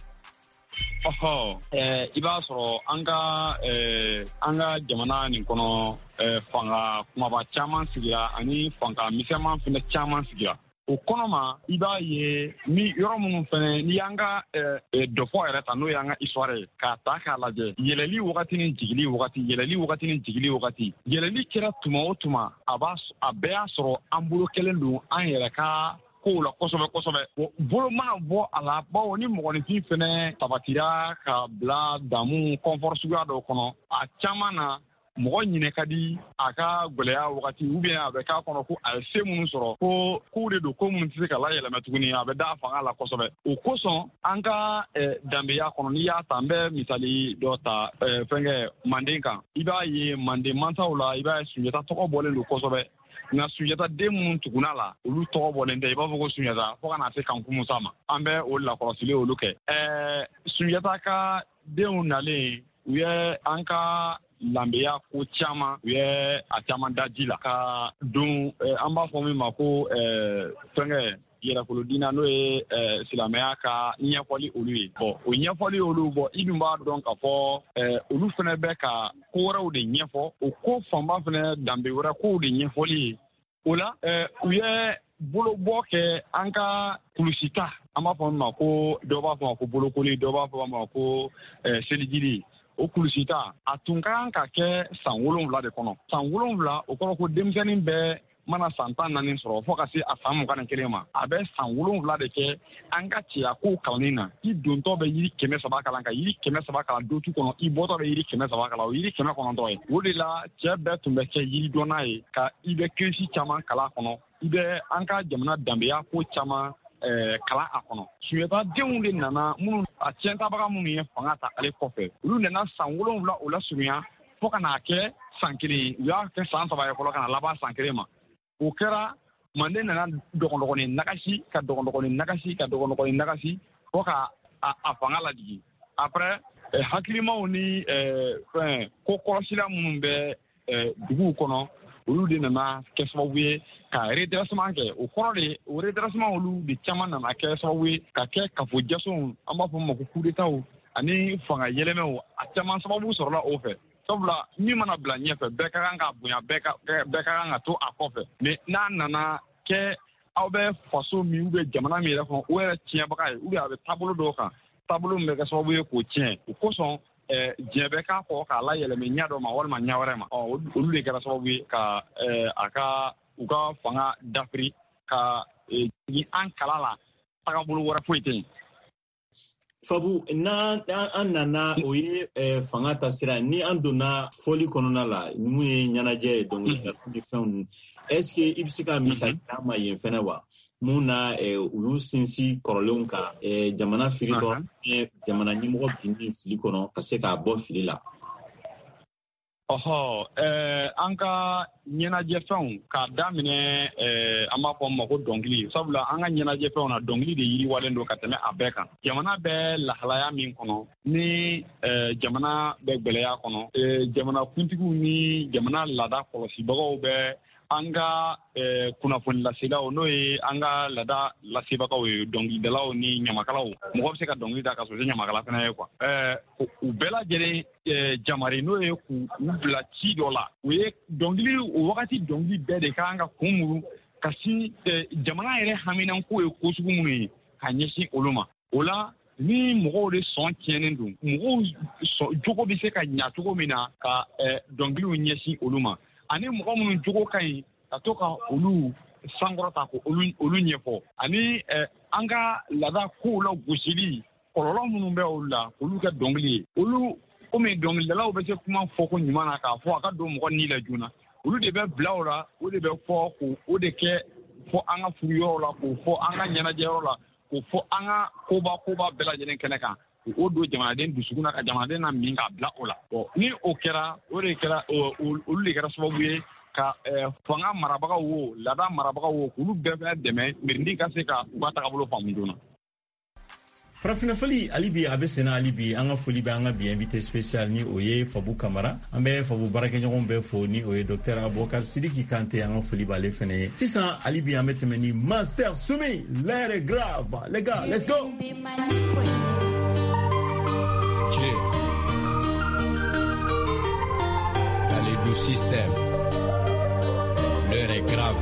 ɔhɔ ɛɛ i b'a sɔrɔ an ka ɛɛ an ka jamana nin kɔnɔ ɛɛ fanga kumaba caman sigira ani fanga misɛnman fɛnɛ caman sigira. O kɔnɔ ma i b'a ye ni yɔrɔ minnu fɛnɛ ni y'an ka dɔfɔ yɛrɛ ta n'o y'an ka histoire ye k'a ta k'a lajɛ yɛlɛli wagati ni jigili wagati yɛlɛli wagati ni jigili wagati yɛlɛli kɛra tuma o tuma a b'a a bɛɛ y'a sɔrɔ an bolo kelen don an yɛrɛ ka kow la kosɛbɛ kosɛbɛ bolo mana bɔ a la bawo ni mɔgɔninfin fɛnɛ sabatira ka bila damu confort suguya dɔw kɔnɔ a caman na mɔgɔ ɲinɛ ka di a ka gwɛlɛya wagati ou bien a bɛ k'a kɔnɔ ko a ye se minnu sɔrɔ ko kow de don ko minnu tɛ se ka layɛlɛmɛ tuguni a bɛ da fanga la kosɛbɛ o kosɔn an ka danbeya kɔnɔ n'i y'a ta n bɛ misali dɔ ta fɛnkɛ Manden kan i b'a ye Manden mansaw la i b'a ye Sunjata tɔgɔ bɔlen don kosɛbɛ nka Sunjata den minnu tuguna la olu tɔgɔ bɔlen tɛ i b'a fɔ ko Sunjata fo ka na se Kanku Musa ma an bɛ o lakɔlɔsili olu kɛ ɛɛ Sunjata ka denw nalen u ye an ka lambeya ko caman u ye a caman da ji la ka don an b'a fɔ min ma ko fɛnkɛ yɛrɛfolodina n'o ye silamɛya ka ɲɛfɔli olu ye bɔn o ɲɛfɔli olu bɔ i dun b'a dɔn k'a fɔ olu fɛnɛ bɛ ka ko wɛrɛw de ɲɛfɔ o ko fanba fɛnɛ danbe wɛrɛ kow de ɲɛfɔli ye o la u ye bolobɔ kɛ an ka kulusita an b'a fɔ min ma ko dɔw b'a fɔ ma ko bolokoli dɔw b'a fɔ ma ko selijiri o kulusita a tun ka kan ka kɛ san wolonwula de kɔnɔ san wolonwula o kɔrɔ ko denmisɛnnin bɛɛ mana san tan naani sɔrɔ fo ka se a san mugan ni kelen ma a bɛ san wolonwula de kɛ an ka cɛya kow kalanni na i dontɔ bɛ yiri kɛmɛ saba kalan ka yiri kɛmɛ saba kalan dotu kɔnɔ i bɔtɔ bɛ yiri kɛmɛ saba kalan o yiri kɛmɛ kɔnɔntɔn ye o de la cɛ bɛɛ tun bɛ kɛ yiri dɔnna ye ka i bɛ kirisi caman kalan kɔnɔ i bɛ an ka jamana danbeya ko caman kalan a kɔnɔ Sunjata denw de nana minnu a tiɲɛtabaga minnu ye fanga ta ale kɔfɛ olu nana san wolonwula o la surunya fo ka n'a kɛ san kelen u y'a kɛ san saba ye fɔlɔ ka na laban san kelen ma o kɛra Manden nana dɔgɔnɔgɔnin nagasi ka dɔgɔnɔgɔnin nagasi ka dɔgɔnɔgɔnin nagasi fo ka a fanga lajigi après hakilimaw ni fɛn ko kɔlɔsila minnu bɛ duguw kɔnɔ olu de nana kɛ sababu ye ka redressement kɛ o kɔrɔ de o redressement olu de caman nana kɛ sababu ye ka kɛ kafojɛsɔnw an b'a fɔ ma ko coup d'état ani fanga yɛlɛmɛw a caman sababu sɔrɔla o fɛ sabula min mana bila ɲɛfɛ bɛɛ ka kan ka bonya bɛɛ ka bɛɛ ka kan ka to a kɔfɛ mais n'a nana kɛ aw bɛ faso min ou bien jamana min yɛrɛ kɔnɔ o yɛrɛ tiɲɛbaga ye ou bien a bɛ taabolo dɔw kan taabolo min bɛ kɛ sababu ye k'o tiɲɛ o kosɔn diɲɛ bɛ k'a fɔ k'a layɛlɛmɛ ɲɛ dɔ ma walima ɲɛ wɛrɛ ma olu de kɛra sababu ye ka a ka u ka fanga dafiri ka jigin an kala la tagabolo wɛrɛ foyi tɛ yen. Fabu n'an an nana o ye fanga ta sira ni an donna fɔli kɔnɔna la mun ye ɲɛnajɛ ye dɔnkilida ni fɛnw est-ce que i bɛ se ka misali d'an ma yen fɛnɛ wa mun na olu sinsin kɔrɔlenw kan jamana fili kɔnɔ jamana ɲɛmɔgɔ binni fili kɔnɔ ka se k'a bɔ fili la. ɔhɔ an ka ɲɛnajɛfɛnw k'a daminɛ an b'a fɔ ma ko dɔnkili sabula an ka ɲɛnajɛfɛnw na dɔnkili de yiriwalen don ka tɛmɛ a bɛɛ kan jamana bɛ lahalaya min kɔnɔ ni jamana bɛ gwɛlɛya kɔnɔ jamana kuntigiw ni jamana laada kɔlɔsibagaw bɛ an ka kunnafoni laselaw n'o ye an ka laada lasebagaw ye dɔnkilidalaw ni ɲamakalaw mɔgɔ bɛ se ka dɔnkili da ka sɔrɔ ɲamakala fana ye kuwa u bɛɛ lajɛlen jamari n'o ye k'u bila ci dɔ la u ye dɔnkili o wagati dɔnkili bɛɛ de kan ka kun muru ka sin jamana yɛrɛ haminanko ye ko sugu minnu ye ka ɲɛsin olu ma o la ni mɔgɔw de sɔn tiɲɛnen don mɔgɔw jogo bɛ se ka ɲa cogo min na ka dɔnkiliw ɲɛsin olu ma ani mɔgɔ minnu jogo ka ɲi ka to ka olu sankɔrɔta ko olu olu ɲɛfɔ ani an ka laada kow la gosili kɔlɔlɔ minnu bɛ olu la olu kɛ dɔnkili ye olu comme dɔnkilidalaw bɛ se kuma fɔ ko ɲuman na k'a fɔ a ka don mɔgɔ ni la joona olu de bɛ bila o la o de bɛ fɔ ko o de kɛ fɔ an ka furuyɔrɔ la k'o fɔ an ka ɲɛnajɛyɔrɔ la k'o fɔ an ka koba koba bɛɛ lajɛlen kɛnɛ kan o don jamanaden dusukun na ka jamanaden na min k'a bila o la ni o kɛra o de kɛra olu de kɛra sababu ye ka fanga marabagaw wo laada marabagaw wo k'olu bɛɛ fɛnɛ dɛmɛ mirindi ka se ka u ka tagabolo faamu joona. Farafina foli alibi a bɛ senna alibi an ka foli bɛ an ka bi invité spécial ni o ye Fabu Kamara an bɛ Fabu baarakɛɲɔgɔn bɛɛ fo ni o ye docteur Abubakar Sidiki Kante an ka foli b'ale fɛnɛ ye sisan alibi an bɛ tɛmɛ ni Master Soumi l'air est grave les gars let's go. Kalédou système l'heure est grave.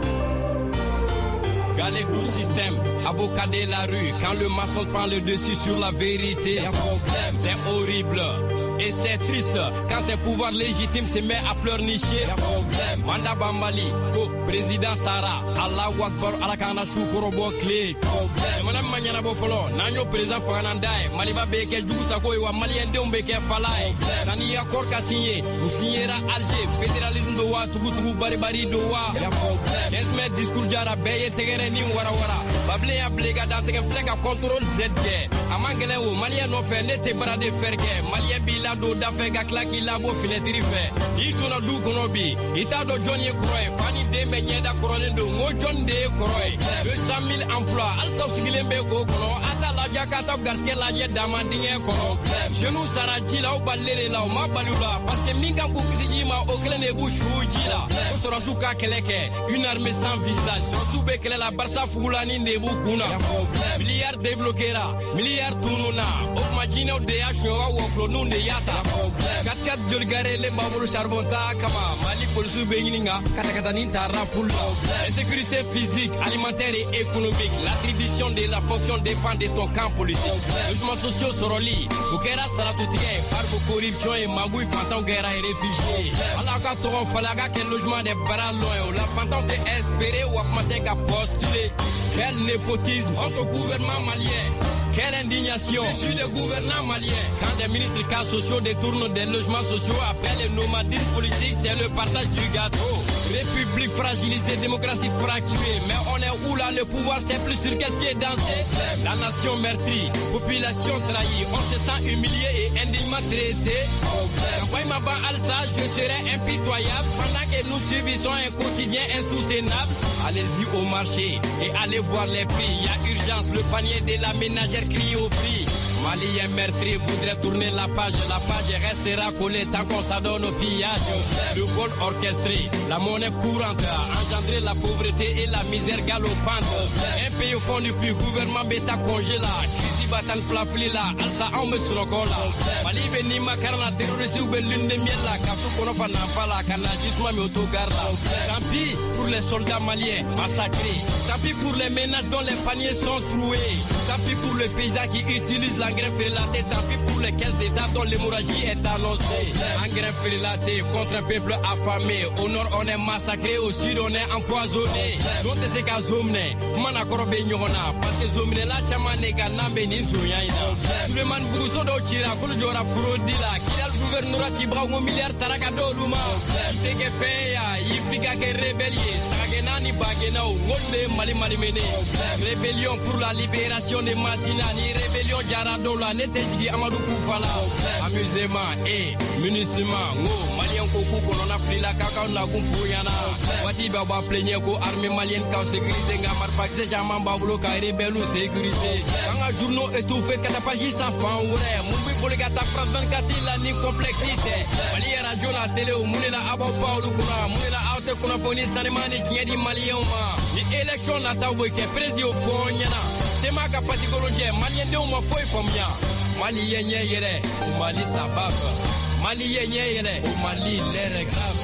Galédou système, avocat de la rue. Quand le maçon prend le dessus sur la vérité, un problème, c'est horrible. Et c'est triste quand un pouvoir légitime se met à pleurnicher. Un problème. Manda Bambali, ko président Sara, Allah Akbar, Alakana Shukuro Bokle. Problème. Madame Maniana Bofolo, Nanyo président Fanandai, Maliba Beke, Djousako, et Malien de Umbeke Falai. Nani accord qu'a signé, ou signera Alger, fédéralisme de Wa, Tougou Baribari de Wa. Un problème. quinze mètres discours Jara, Beye Tegere Nim Warawara. Bablé à Bléga dans Tegen Flek à contrôle Z G. Amangele ou Malien no fait, n'était pas de Fergue, Malien Bila do dafe ga klaki labo finetiri fe ituna du kono bi ita do jonye kroy fani de me nyeda krolen do ngo jonde kroy deux cent mille emplois al saw sigilen be go kono ata la jakata gaske la je damandinge kono jenu saraji la o balere la o ma balula parce que minga ko kisiji ma o klene bu shuji la ko sora suka keleke une armée sans visage so sube kele la barsa fugulani ne bu kuna milliard débloquera milliard tununa o majino de ya showa wo flo nu de yata kat jol gare le babulu charbonta kama mali polisu be yininga kata kata ni tarra full sécurité physique alimentaire et économique l'attribution de la fonction dépend de ton camp politique logements sociaux soroli ukera salatutige par corruption et magouille fantan guerre et réfugiés ala ka to falaga quel logement de bara loin la fantan de espérer ou apmater ka postuler quel népotisme entre gouvernement malien. Quelle indignation sur le gouvernement malien. Quand des ministres cas sociaux détournent des logements sociaux après le nomadisme politique, c'est le partage du gâteau. République fragilisée, démocratie fracturée. Mais on est où là, le pouvoir c'est plus sur quel pied danser. La nation meurtrie, population trahie. On se sent humilié et indignement traité. Quand Maba Alsa, je serai impitoyable. Pendant que nous subissons un quotidien insoutenable. Allez-y au marché et allez voir les prix. Il y a urgence, le panier de la ménagère crie au prix. Malien meurtri voudrait tourner la page. La page restera collée tant qu'on s'adonne au pillage. Le vol orchestré, la monnaie courante a engendré la pauvreté et la misère galopante. Un pays au fond du puits, gouvernement bêta congéla. Kisi batan flafli la, alsa ome surokola. Mali beni makarna terroriste ou belune de miel la. Kafu kono pa nampala, kana jisma mi autogarla. Tant pis pour les soldats maliens massacrés. Tant pis pour les ménages dont les paniers sont troués. Tant pis pour les paysans qui utilisent l'engrais félaté. Tant pis pour les caisses d'État dont l'hémorragie est annoncée. Engrais félaté contre un peuple affamé. Au nord on est massacré, au sud on est empoisonné. Zonte se ka zomne, mana korobe nyona. Parce que zomne la chamane ka nambe ni zuyaina. Suleman Bousso do tira, kulu jora frodila. Kidal gouverneur tibra un milliard taraka do luma. Teke feya, yifika ke rebellier. Sagenani bagena ou ngode mali mali mene. Rébellion pour la libération des Massina, ni rébellion Jaradola, Netejigi Amadou Koufala. Amusement et munissement, ngo malien koku kono na frila kaka na kumpuyana. Wati baba plenye ko armée malienne ka sécurité ngamar paxe jama babulo ka rebelu sécurité. Anga journaux étouffé katapaji sans fan wure. Mumbi poligata France vingt-quatre la ni complexité. Mali radio la télé ou munela abo paulu kuna, munela aute kuna poni sanemani kiedi malien ma. Ni élection na tawo ke président fonyana. C'est ma capacité colonje malien de mo foi fomia. Mali yenye yere, Mali sabab. Mali yenye yere, Mali l'air grave.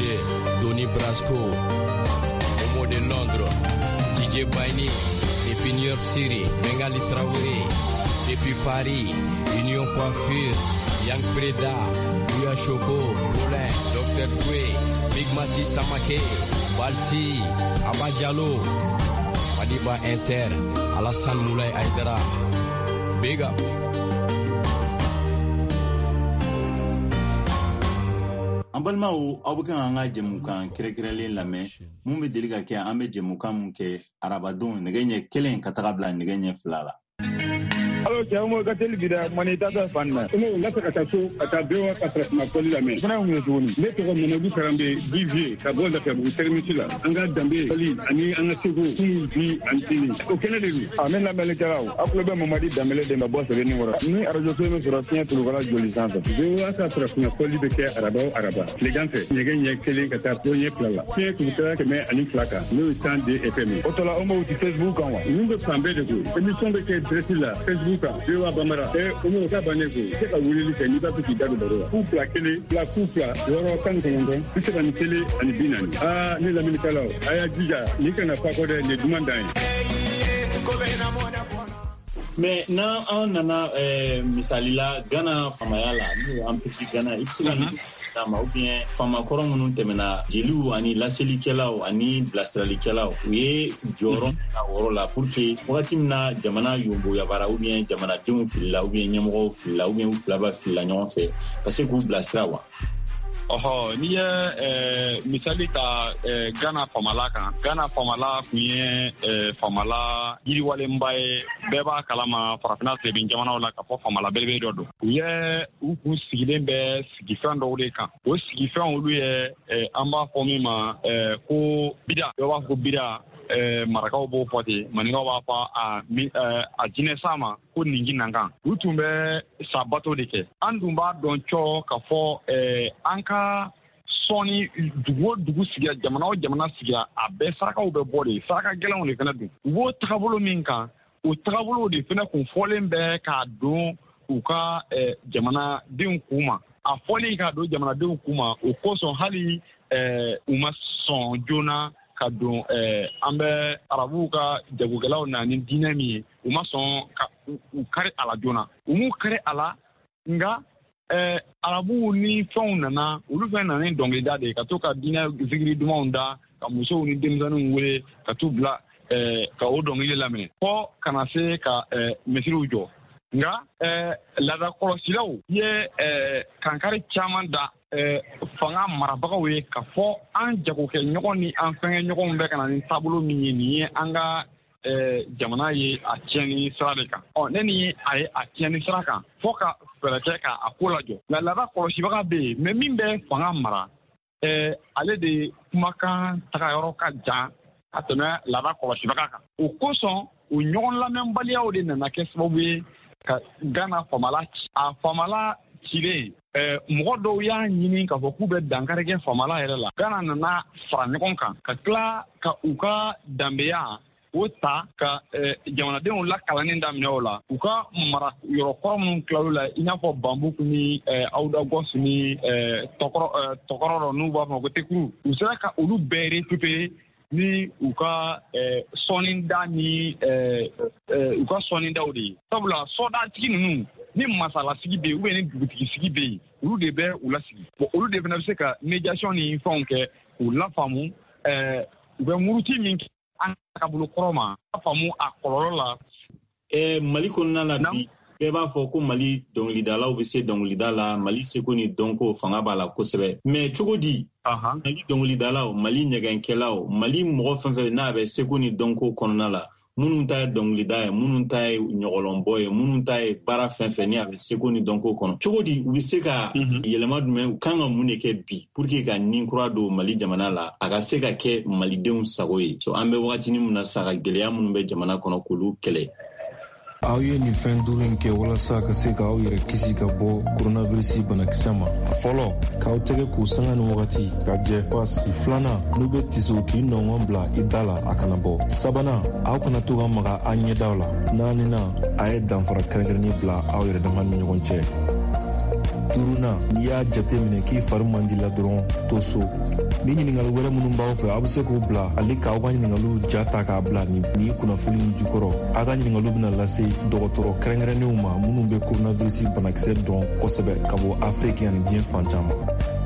Donny Brasco, Homo de Londres, D J Baini, depuis New York City, Bengali Traoré, depuis Paris, Union Coiffure, Yang Preda, Bouya Choco, Poulain, docteur Dwe, Big Mati Samake, Balti, Abadjalo, Madiba Inter, Alassane Moulay Aydara. Big up. An balimaw aw bɛ kan an ka jɛmukan kɛrɛkɛrɛnlen lamɛn mun bɛ deli ka kɛ an bɛ jɛmukan mun kɛ arabadenw nɛgɛ ɲɛ kelen ka taga bila nɛgɛ ɲɛ fila la. Alo cɛw ka teli bi da mani tata fan na. Ne n ka ka taa so ka taa bewa ka na fɔli lamɛn. Fana mun tuguni ne tɔgɔ Mamadu Karambe Divier ka bɔ Lafiyabugu terminus la. An ka danbe fɔli ani an ka seko kun bi an tini. O kɛnɛ de don. A mɛ lamɛnnikɛlaw a tulo bɛ Mamadi Dambele de ma bɔ sɛbɛnni kɔrɔ. Ni arajo so min sɔrɔ fiɲɛ tulukala joli sanfɛ. Bewa ka farafinna fɔli bɛ kɛ araba o araba. Tilegan fɛ nɛgɛ ɲɛ kelen ka taa fo ɲɛ fila la. Fiɲɛ tugutaa kɛmɛ ani fila kan n'o ye cent deux F M. O tɔla aw m'o ti Facebook kan wa. Ninnu bɛ fan bɛɛ de ko. Émission bɛ kɛ direct la Facebook kan. Bewa Bamara ɛ o m'o ka bannen ko. Se ka wulili kɛ n'i b'a fɛ k'i da don baro la. Ku fila kelen fila ku fila wɔɔrɔ tan ni kɔnɔntɔn bi saba ni kelen ani bi naani. Aa ne lamɛnnikɛlaw a y'a jija nin kana fa kɔ dɛ nin duman dan ye. Mais na an nana eh, misali la Ghana famaya la ni an petit Ghana i bɛ se ka min d'a ma ou bien fama kɔrɔ minnu tɛmɛna jeliw ani laselikɛlaw ani bilasiralikɛlaw u ye jɔyɔrɔ na wɔrɔ la pour que wagati min na jamana yonboyabara ou bien jamanadenw filila ou bien ɲɛmɔgɔw filila ou bien u filaba filila ɲɔgɔn fɛ ka se k'u bilasira wa. Ɔhɔ n'i ye eh, misali ta eh, Ghana famala kan Ghana famala kun ye eh, famala yiriwalenba ye bɛɛ b'a kalama farafinna sebin jamanaw la ka fɔ famala belebele dɔ don u ye u kun sigilen bɛ sigifɛn dɔw de kan o sigifɛn olu ye eh, an b'a fɔ min ma eh, ko bida dɔw b'a fɔ ko bida eh, marakaw b'o fɔ ten maninkaw b'a fɔ a, eh, a jinɛ sa ma ko ninji nankan u tun bɛ sa bato de kɛ an dun b'a dɔn cɔ ka fɔ eh, an ka sɔɔni dugu o dugu sigira jamana o jamana sigira a bɛɛ sarakaw bɛ bɔ de saraka gɛlɛnw de fana don u b'o tagabolo min kan o tagabolo de fana kun fɔlen bɛ k'a don u ka eh, jamanadenw kun ma a fɔlen k'a don jamanadenw kun ma o kosɔn hali eh, u ma sɔn joona ka don eh, an bɛ arabuw ka jagokɛlaw na ni diinɛ min ye u ma sɔn ka u kari a la joona u m'u kari a la nka eh, arabuw ni fɛnw nana olu fɛn nana ni dɔnkilida de ka to ka diinɛ zikiri dumanw da ka musow ni denmisɛnninw wele ka t'u bila eh, ka o dɔnkili lamɛn fɔ kana se ka eh, misiriw jɔ nka eh, laada kɔlɔsilaw ye eh, kankari caman da eh, fanga marabagaw ye ka fɔ an jagokɛ ɲɔgɔn ni an fɛngɛ ɲɔgɔnw bɛ ka na ni taabolo min ye nin ye an ka eh, jamana ye a tiɲɛni sira de kan ɔ ne ni a ye a tiɲɛni sira kan fɔ ka fɛɛrɛ kɛ ka a ko lajɔ nka laada kɔlɔsibaga bɛ yen mɛ min bɛ fanga mara eh, ale de kumakan tagayɔrɔ ka jan ka tɛmɛ laada kɔlɔsibaga kan o kosɔn o ɲɔgɔn lamɛnbaliyaw de nana kɛ sababu ye ka Ghana famala ci a famala cilen eh, mɔgɔ dɔw y'a ɲini k'a fɔ k'u bɛ dankari kɛ famala yɛrɛ la Ghana nana fara ɲɔgɔn kan ka tila ka u ka danbeya o ta ka eh, jamanadenw lakalanni daminɛ o la u ka mara yɔrɔ kɔrɔ minnu tilal'u la i n'a fɔ Bambuku ni eh, Awudagɔs ni eh, tɔkɔrɔ eh, tɔkɔrɔ dɔ n'u b'a fɔ ko Tekuru u sera ka olu bɛɛ récupérer ni u ka eh, sɔɔnida ni eh, eh, u ka sɔɔnidaw de ye sabula sɔɔdatigi ninnu ni masalasigi bɛ yen ou bien ni dugutigisigi bɛ yen olu de bɛ u lasigi bon olu de fana bɛ se ka médiation ni fɛnw kɛ k'u lafaamu eh, u bɛ muruti min kɛ an ka bolo kɔrɔ ma lafaamu a kɔlɔlɔ la. Eh, Mali kɔnɔna la bi bɛɛ b'a fɔ ko Mali dɔnkilidalaw bɛ se dɔnkilida la Mali seko ni dɔnko fanga b'a la kosɛbɛ mais cogo di uh-huh. Mali dɔnkilidalaw Mali ɲɛgɛnkɛlaw Mali mɔgɔ fɛn fɛn n'a bɛ seko ni dɔnko kɔnɔna la minnu ta ye dɔnkilida ye minnu ta ye ɲɔgɔlɔnbɔ ye minnu ta ye baara fɛn fɛn ni a bɛ seko ni dɔnko kɔnɔ cogo di u bɛ se ka uh-huh. yɛlɛma jumɛn u kan ka mun de kɛ bi pour que ka nin kura don Mali jamana la a ka se ka kɛ malidenw sago ye so an bɛ wagatinin min na sa ka gɛlɛya minnu bɛ jamana kɔnɔ k'olu kɛlɛ. Aw ye nin fɛn duuru in kɛ walasa ka se k'aw yɛrɛ kisi ka bɔ coronavirus banakisɛ ma. Fɔlɔ k'aw tɛgɛ k'u sanga ni wagati ka jɛ pasi filanan n'u bɛ tiso k'i nɔngɔn bila i da la a kana bɔ sabanan aw kana to ka maga a ɲɛdaw la naaninan a ye danfara kɛrɛnkɛrɛnnen bila aw yɛrɛ dama ni ɲɔgɔn cɛ duurunan n'i y'a jate minɛ k'i fari man di la dɔrɔn to so ni ɲininkali wɛrɛ minnu b'aw fɛ aw bɛ se k'u bila ale k'aw ka ɲininkaliw ja ta k'a bila ni kunnafoni jukɔrɔ aw ka ɲininkaliw bɛna lase dɔgɔtɔrɔ kɛrɛnkɛrɛnnenw ma minnu bɛ coronavirus banakisɛ dɔn kosɛbɛ ka bɔ afiriki ani diɲɛ fan caman.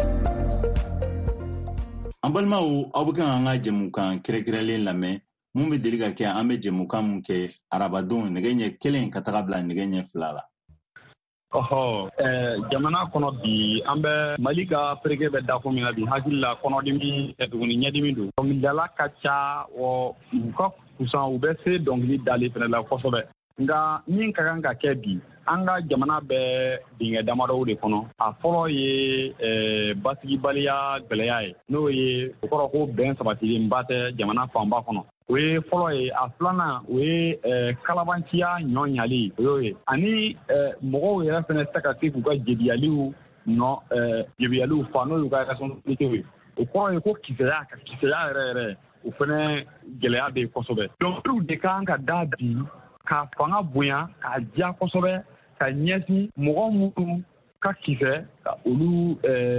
An balimaw aw bɛ kan an ka jɛmukan kɛrɛnkɛrɛnlen lamɛn mun bɛ deli ka kɛ an bɛ jɛmukan mun kɛ arabadenw nɛgɛ ɲɛ kelen ka taga bila nɛgɛ ɲɛ fila la. Ɔhɔ ɛɛ jamana kɔnɔ bi an bɛ Mali ka pereke bɛ da ko min na bi hakili la kɔnɔdimi tuguni ɲɛdimi don dɔnkilidala ka ca wa u ka kusan u bɛ se dɔnkili dali fana la kosɛbɛ nka min ka kan ka kɛ bi an ka jamana bɛ dingɛ damadɔw de kɔnɔ a fɔlɔ ye ɛɛ basigibaliya gɛlɛya ye n'o ye o kɔrɔ ko bɛn sabatilenba tɛ jamana fanba kɔnɔ. O ye fɔlɔ ye a filanan o ye kalabanciya ɲɔ ɲali o y'o ye ani mɔgɔw yɛrɛ fana tɛ ka se k'u ka jebiyaliw nɔ jebiyaliw fa n'o y'u ka responsabilité ye o kɔrɔ ye ko kisɛya ka kisɛya yɛrɛ yɛrɛ o fana gɛlɛya bɛ yen kosɛbɛ donc olu de kan ka da bi ka fanga bonya ka diya kosɛbɛ ka ɲɛsin mɔgɔ minnu ka kisɛ ka olu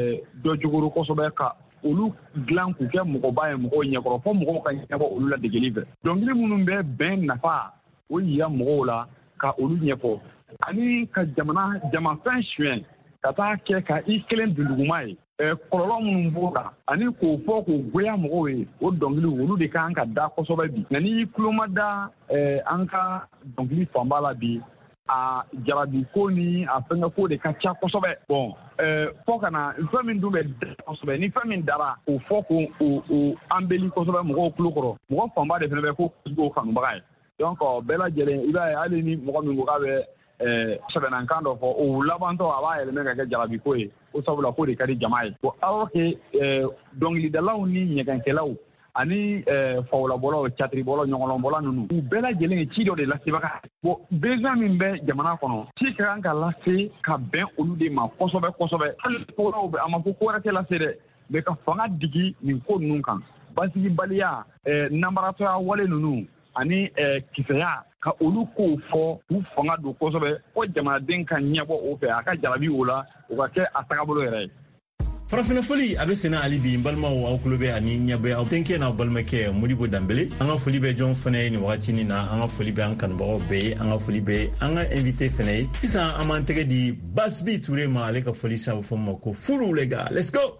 dɔ jogoro kosɛbɛ ka olu dilan k'u kɛ mɔgɔba ye mɔgɔw ɲɛkɔrɔ fɔ mɔgɔw ka ɲɛbɔ olu la degeli fɛ dɔnkili minnu bɛ bɛn nafa o yira mɔgɔw la ka olu ɲɛfɔ ani ka jamana jamafɛn suɲɛ ka taa kɛ ka i kelen dunduguma ye kɔlɔlɔ minnu b'o la ani k'o fɔ k'o goya mɔgɔw ye o dɔnkili olu de kan ka da kosɛbɛ bi nka n'i tulo ma da an ka dɔnkili fanba la bi a jarabi ko ni a fɛngɛ ko de ka ca kosɛbɛ bon fɔ ka na fɛn min dun bɛ da kosɛbɛ ni fɛn min dara o fɔ ko o anbeli kosɛbɛ mɔgɔw tulo kɔrɔ mɔgɔ fanba de fana bɛ ko ko kanubaga ye donc bɛɛ lajɛlen i b'a ye hali ni mɔgɔ min ko k'a bɛ sɛbɛnnakan dɔ fɔ o labantɔ a b'a yɛlɛmɛ ka kɛ jarabi ko ye o sabula ko de ka di jama ye bon alors que dɔnkilidalaw ni ɲɛgɛnkɛlaw ani fawolabɔlaw catiribɔlaw ɲɔgɔnlɔnbɔla ninnu u bɛɛ lajɛlen ye ci dɔ de lasebaga bon besoin min bɛ jamana kɔnɔ ci ka kan ka lase ka bɛn olu de ma kosɛbɛ kosɛbɛ hali kowɛrɛw bɛ a ma fɔ ko wɛrɛ tɛ lase dɛ mɛ ka fanga digi nin ko ninnu kan basigibaliya nanbaratɔya wale ninnu ani kisɛya ka olu kow fɔ k'u fanga don kosɛbɛ ko jamanaden ka ɲɛbɔ o fɛ a ka jarabi o la o ka kɛ a tagabolo yɛrɛ ye. Farafina foli a bɛ senna hali bi n balimaw aw tulo bɛ ani ɲɛ bɛ aw denkɛ n'aw balimakɛ Modibo Danbele an ka foli bɛ jɔn fana ye nin wagati na an ka foli bɛ an kanubagaw bɛɛ ye an ka foli bɛ an ka invité fana ye sisan an b'an tɛgɛ di Basbi Ture ma ale ka foli sa fɔ ma ko furu les gars let's go.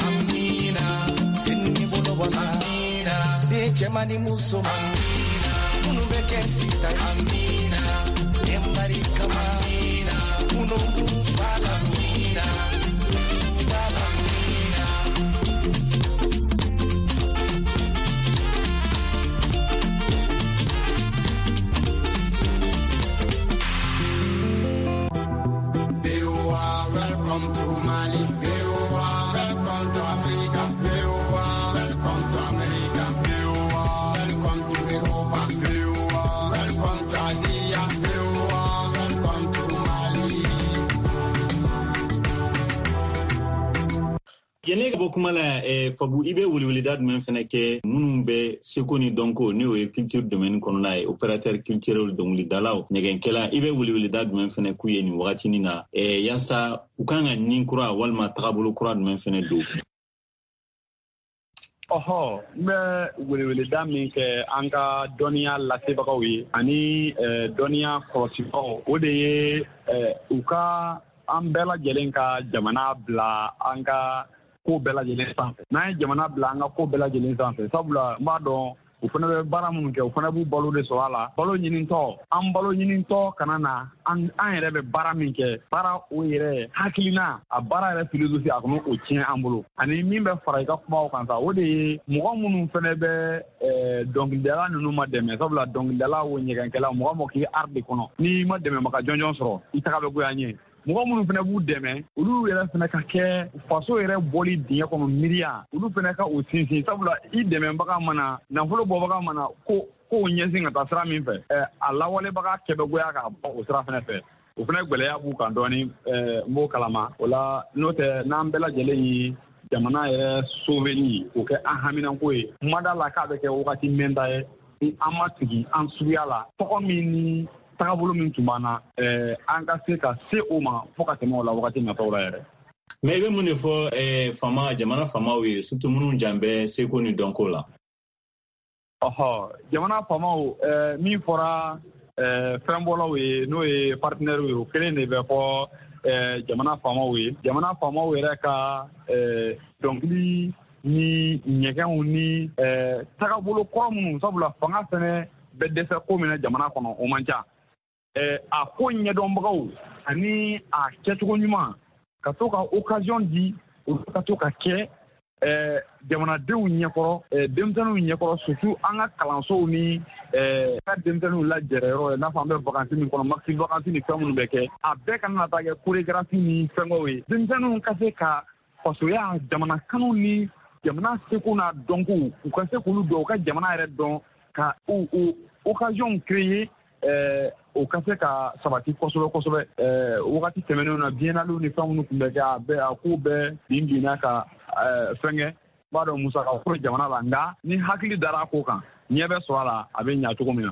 amina sinni bolo bana amina de chemani muso amina munu beke sita amina embari kama amina munu fala amina fala amina. Welcome to Mali, welcome to Africa, welcome to America, welcome to Europa, welcome to Asia, welcome to Mali. Yene ka bokuma la eh, fabu ibe wuli wuli dad men fene ke munum be sekoni donko ni o culture domaine kono na opérateur culturel dongli dalao nyegen kela ibe wuli wuli dad men fene ku yeni wakati ni na eh, yasa ukanga ninkura walma tagabulu kura men fene do. Oho, me wuli wuli dad men ke anga donia lasebagaw ye ani eh, donia korosibaw o de ye eh, uka an bɛɛ lajɛlen ka jamana bila an ka ko bɛɛ lajɛlen sanfɛ n'an ye jamana bila an ka ko bɛɛ lajɛlen sanfɛ sabula n b'a dɔn u fana bɛ baara minnu kɛ u fana b'u balo de sɔrɔ a la balo ɲinitɔ an balo ɲinitɔ kana na an an yɛrɛ bɛ baara min kɛ baara o yɛrɛ hakilina a baara yɛrɛ philosophie a kɔnɔ o tiɲɛ an bolo ani min bɛ fara i ka kumaw kan sa o de ye mɔgɔ minnu fana bɛ dɔnkilidala ninnu ma dɛmɛ sabula dɔnkilidala o ɲɛgɛnkɛla mɔgɔ mɔgɔ k'i art de kɔnɔ n'i ma dɛmɛbaga jɔnjɔn sɔrɔ i taga bɛ goya ɲɛ mɔgɔ minnu fana b'u dɛmɛ olu yɛrɛ fana ka kɛ faso yɛrɛ bɔli dingɛ kɔnɔ miiriya olu fana ka o sinsin sabula i dɛmɛbaga mana nafolo bɔbaga mana ko ko ɲɛsin ka taa sira min fɛ a lawalebaga kɛ bɛ goya k'a bɔ o sira fana fɛ o fana gwɛlɛya b'u kan dɔɔni n b'o kalama o la n'o tɛ n'an bɛɛ lajɛlen ye jamana yɛrɛ sauveli o kɛ an haminanko ye kuma da la k'a bɛ kɛ wagati mɛnta ye ni an ma sigi an suguya la tɔgɔ min ni tagabolo min tun b'an na an ka se ka se o ma fo ka tɛmɛ o la wagati nataw la yɛrɛ. Mais i bɛ mun de fɔ fama jamana famaw ye surtout minnu jan bɛ seko ni dɔnko la. Ɔhɔ jamana famaw min fɔra fɛnbɔlaw ye n'o ye partenaire ye o kelen de bɛ fɔ jamana famaw ye jamana famaw yɛrɛ ka dɔnkili ni ɲɛgɛnw ni tagabolo kɔrɔ minnu sabula fanga fɛnɛ bɛ dɛsɛ ko min na jamana kɔnɔ o man ca. A ko ɲɛdɔnbagaw ani a kɛcogo ɲuman ka to ka occasion di olu ka to ka kɛ jamanadenw ɲɛkɔrɔ denmisɛnninw ɲɛkɔrɔ surtout an ka kalansow ni ka denmisɛnninw lajɛrɛyɔrɔ ye n'a fɔ an bɛ vacances min kɔnɔ maxi vacances ni fɛn minnu bɛ kɛ a bɛɛ kana na taa kɛ chorégraphie ni fɛngɛw ye denmisɛnninw ka se ka fasoya jamana kanu ni jamana seko n'a dɔnko u ka se k'olu dɔn u ka jamana yɛrɛ dɔn ka occasion créer o ka se ka sabati kosɛbɛ kosɛbɛ wagati tɛmɛnenw na biennalew ni fɛn minnu tun bɛ kɛ a bɛɛ a ko bɛɛ bin binna ka fɛngɛ b'a dɔn musaka fɔlɔ jamana la nka ni hakili dara a ko kan ɲɛ bɛ sɔrɔ a la a bɛ ɲɛ cogo min na.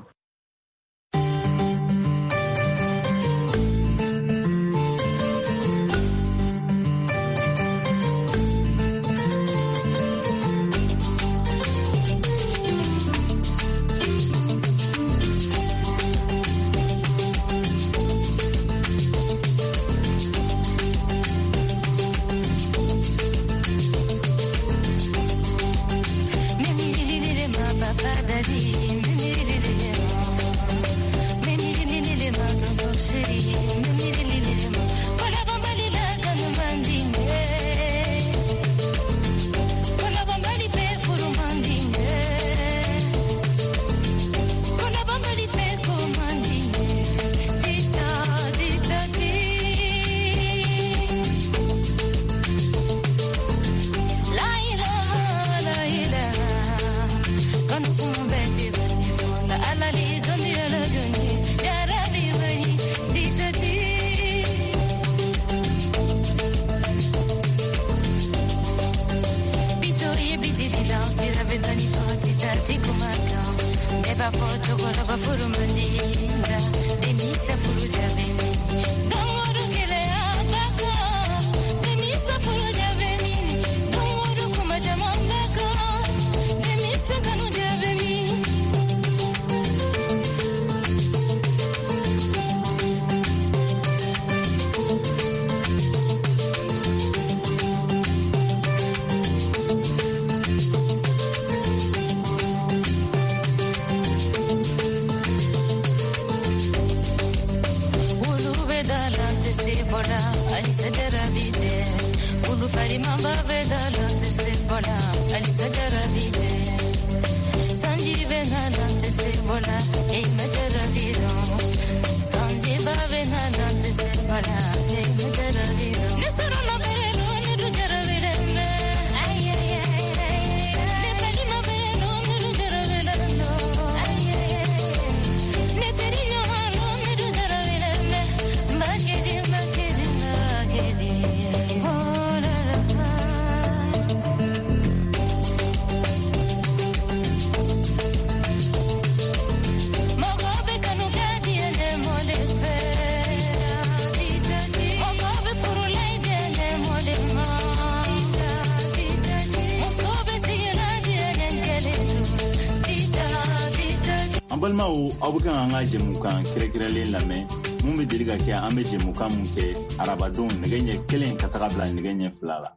Balmao abukan anga jemukan kire-kirelen lame mun be deliga ke ambe jemukan mun ke arabadon negenye kelen katakabla negenye flala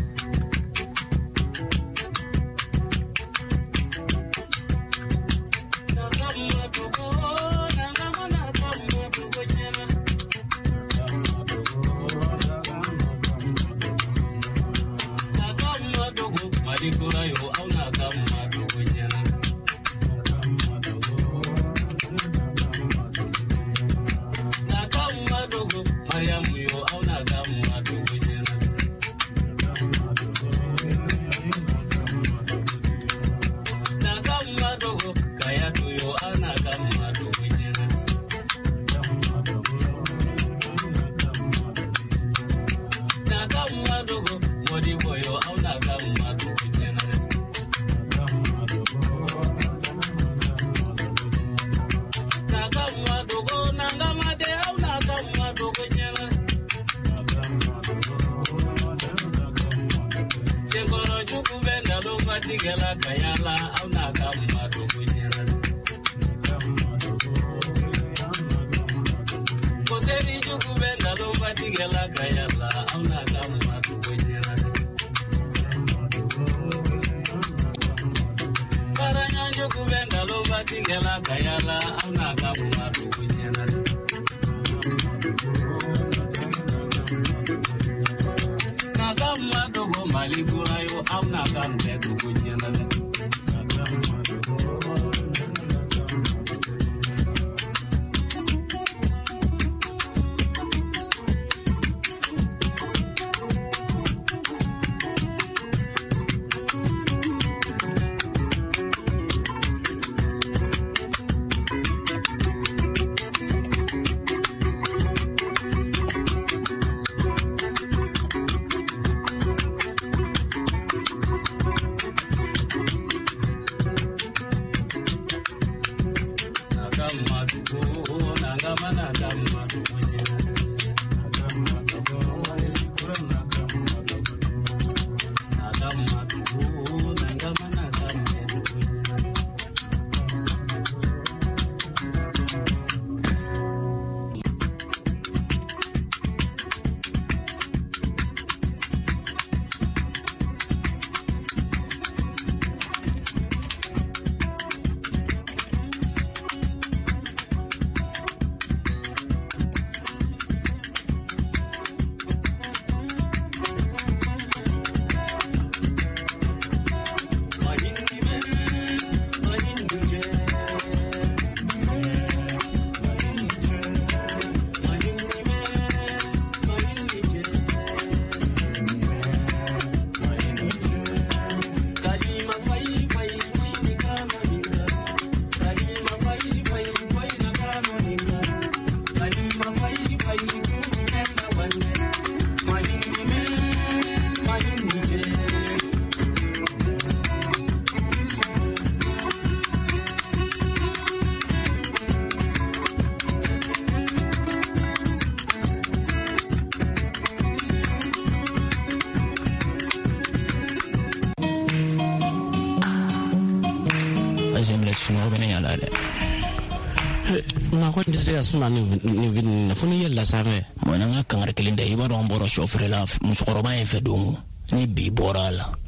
ma ko ndise ya suna ni ni vin funi yella same mo na nga kangar kelinde iba don boro shofre la musukoroba en fe dongo ni bi borala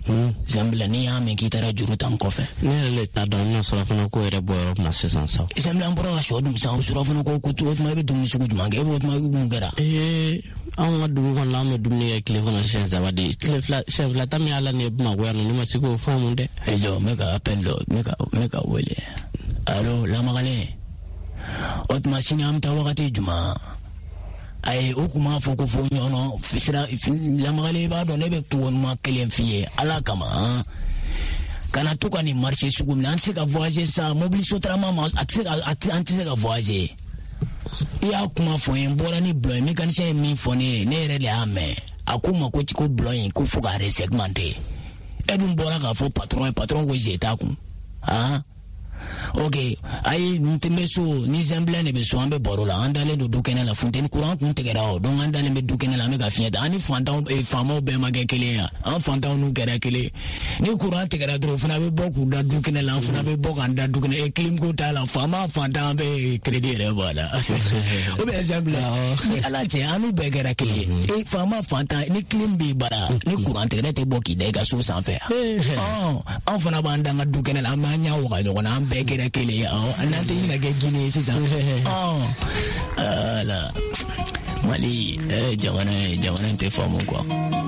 Zambia ni ya me kitara juru tam kofe ne le ta don na sura fana ko ere boyo na season so Zambia ambora wa shodum sa sura fana ko ko to ma be dum sugu juma ge bo ma gu ngara eh an wadu ko la me dum ni ekle ko na chef zawadi chef la tam ya la ne ma go no ma sigo famu de e jo me ka appel lo me ka me ka wele alo la magale ot machine am ta wakati juma ay okuma foko fo nyono fisira la magale ba do ne be ko ma kelen fiye ala kama kana tuka ni marché sugu na anse ka voyager sa mobiliser trama atse anse ka voyager ya kuma fo en bora ni bloy mécanicien mi fo ne ne re le ame akuma ko ko bloy ko fo ga resegmenté edun bora ka fo patron patron ko jeta ku ah okay ay ntemeso ni Zambia ne be so ambe borola andale do dukene la fontaine courant kun tegera o don andale me dukene la me ga fieta ani fantaw e famo be ma ga kele ya an fantaw nu gera kele ni courant tegera dro funa be boku da dukene la funa be boku anda dukene e clim ko ta la fama fantaw be credit re wala o be Zambia ni ala je anu be gera kele e fama fantaw ni clim bi bara ni courant tegera te boki de ga so sans faire oh an fana ba anda dukene la ma nya wa do na begera kele oh anante ina ga gine sisa oh ala mali eh jamana jamana te famu quoi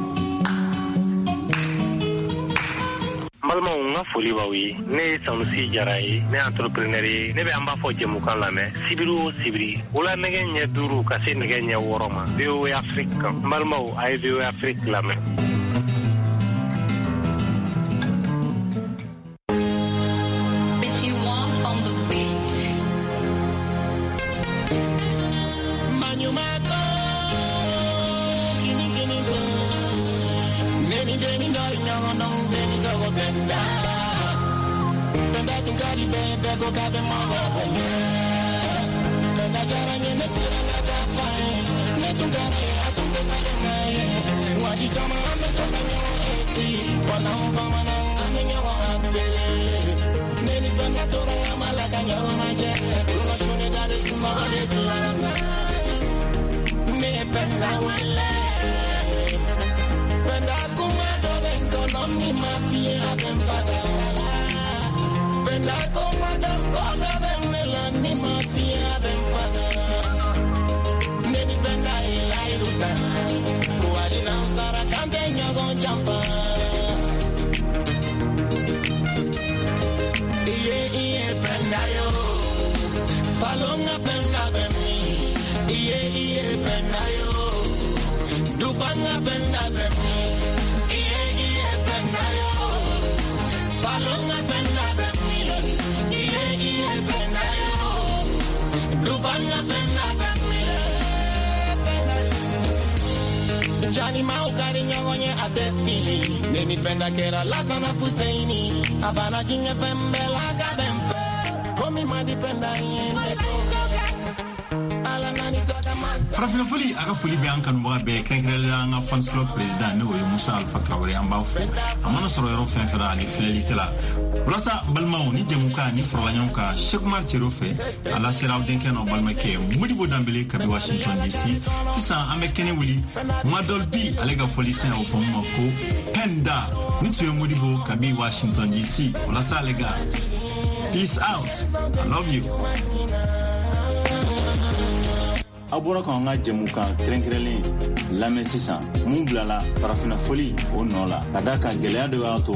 malma nga foli bawi ne sanusi jarai ne entrepreneur ne be amba fo jemu kan la me sibiru sibiri wala nege nya duru ka se nege nya woroma bio afrika malma ay bio afrika la me Johnny Mau cariño goñe a te fili Neni penda que era la sana puseini Abana jinge fembe la gabenfe Komi madi penda yende Ala nani toka masa Farafina foli aga foli be an kanu be krenkrela nga fans club president ne o Musa Alpha Traoré amba fu amana soro yoro fen fera ali filali kala Blasa balmaw ni demuka ni frolanyon ka Sheikh Mar Cherofe ala seraw denke no balmake Modibo Dambele ka Washington D C tisa amekene wuli Madol B alega foli sen o fomo ko Penda ni tuye Modibo ka Washington D C blasa alega peace out I love you abora ko nga jemuka krenkrele la mesisa mun blala parafina foli o nola kadaka gelea de wato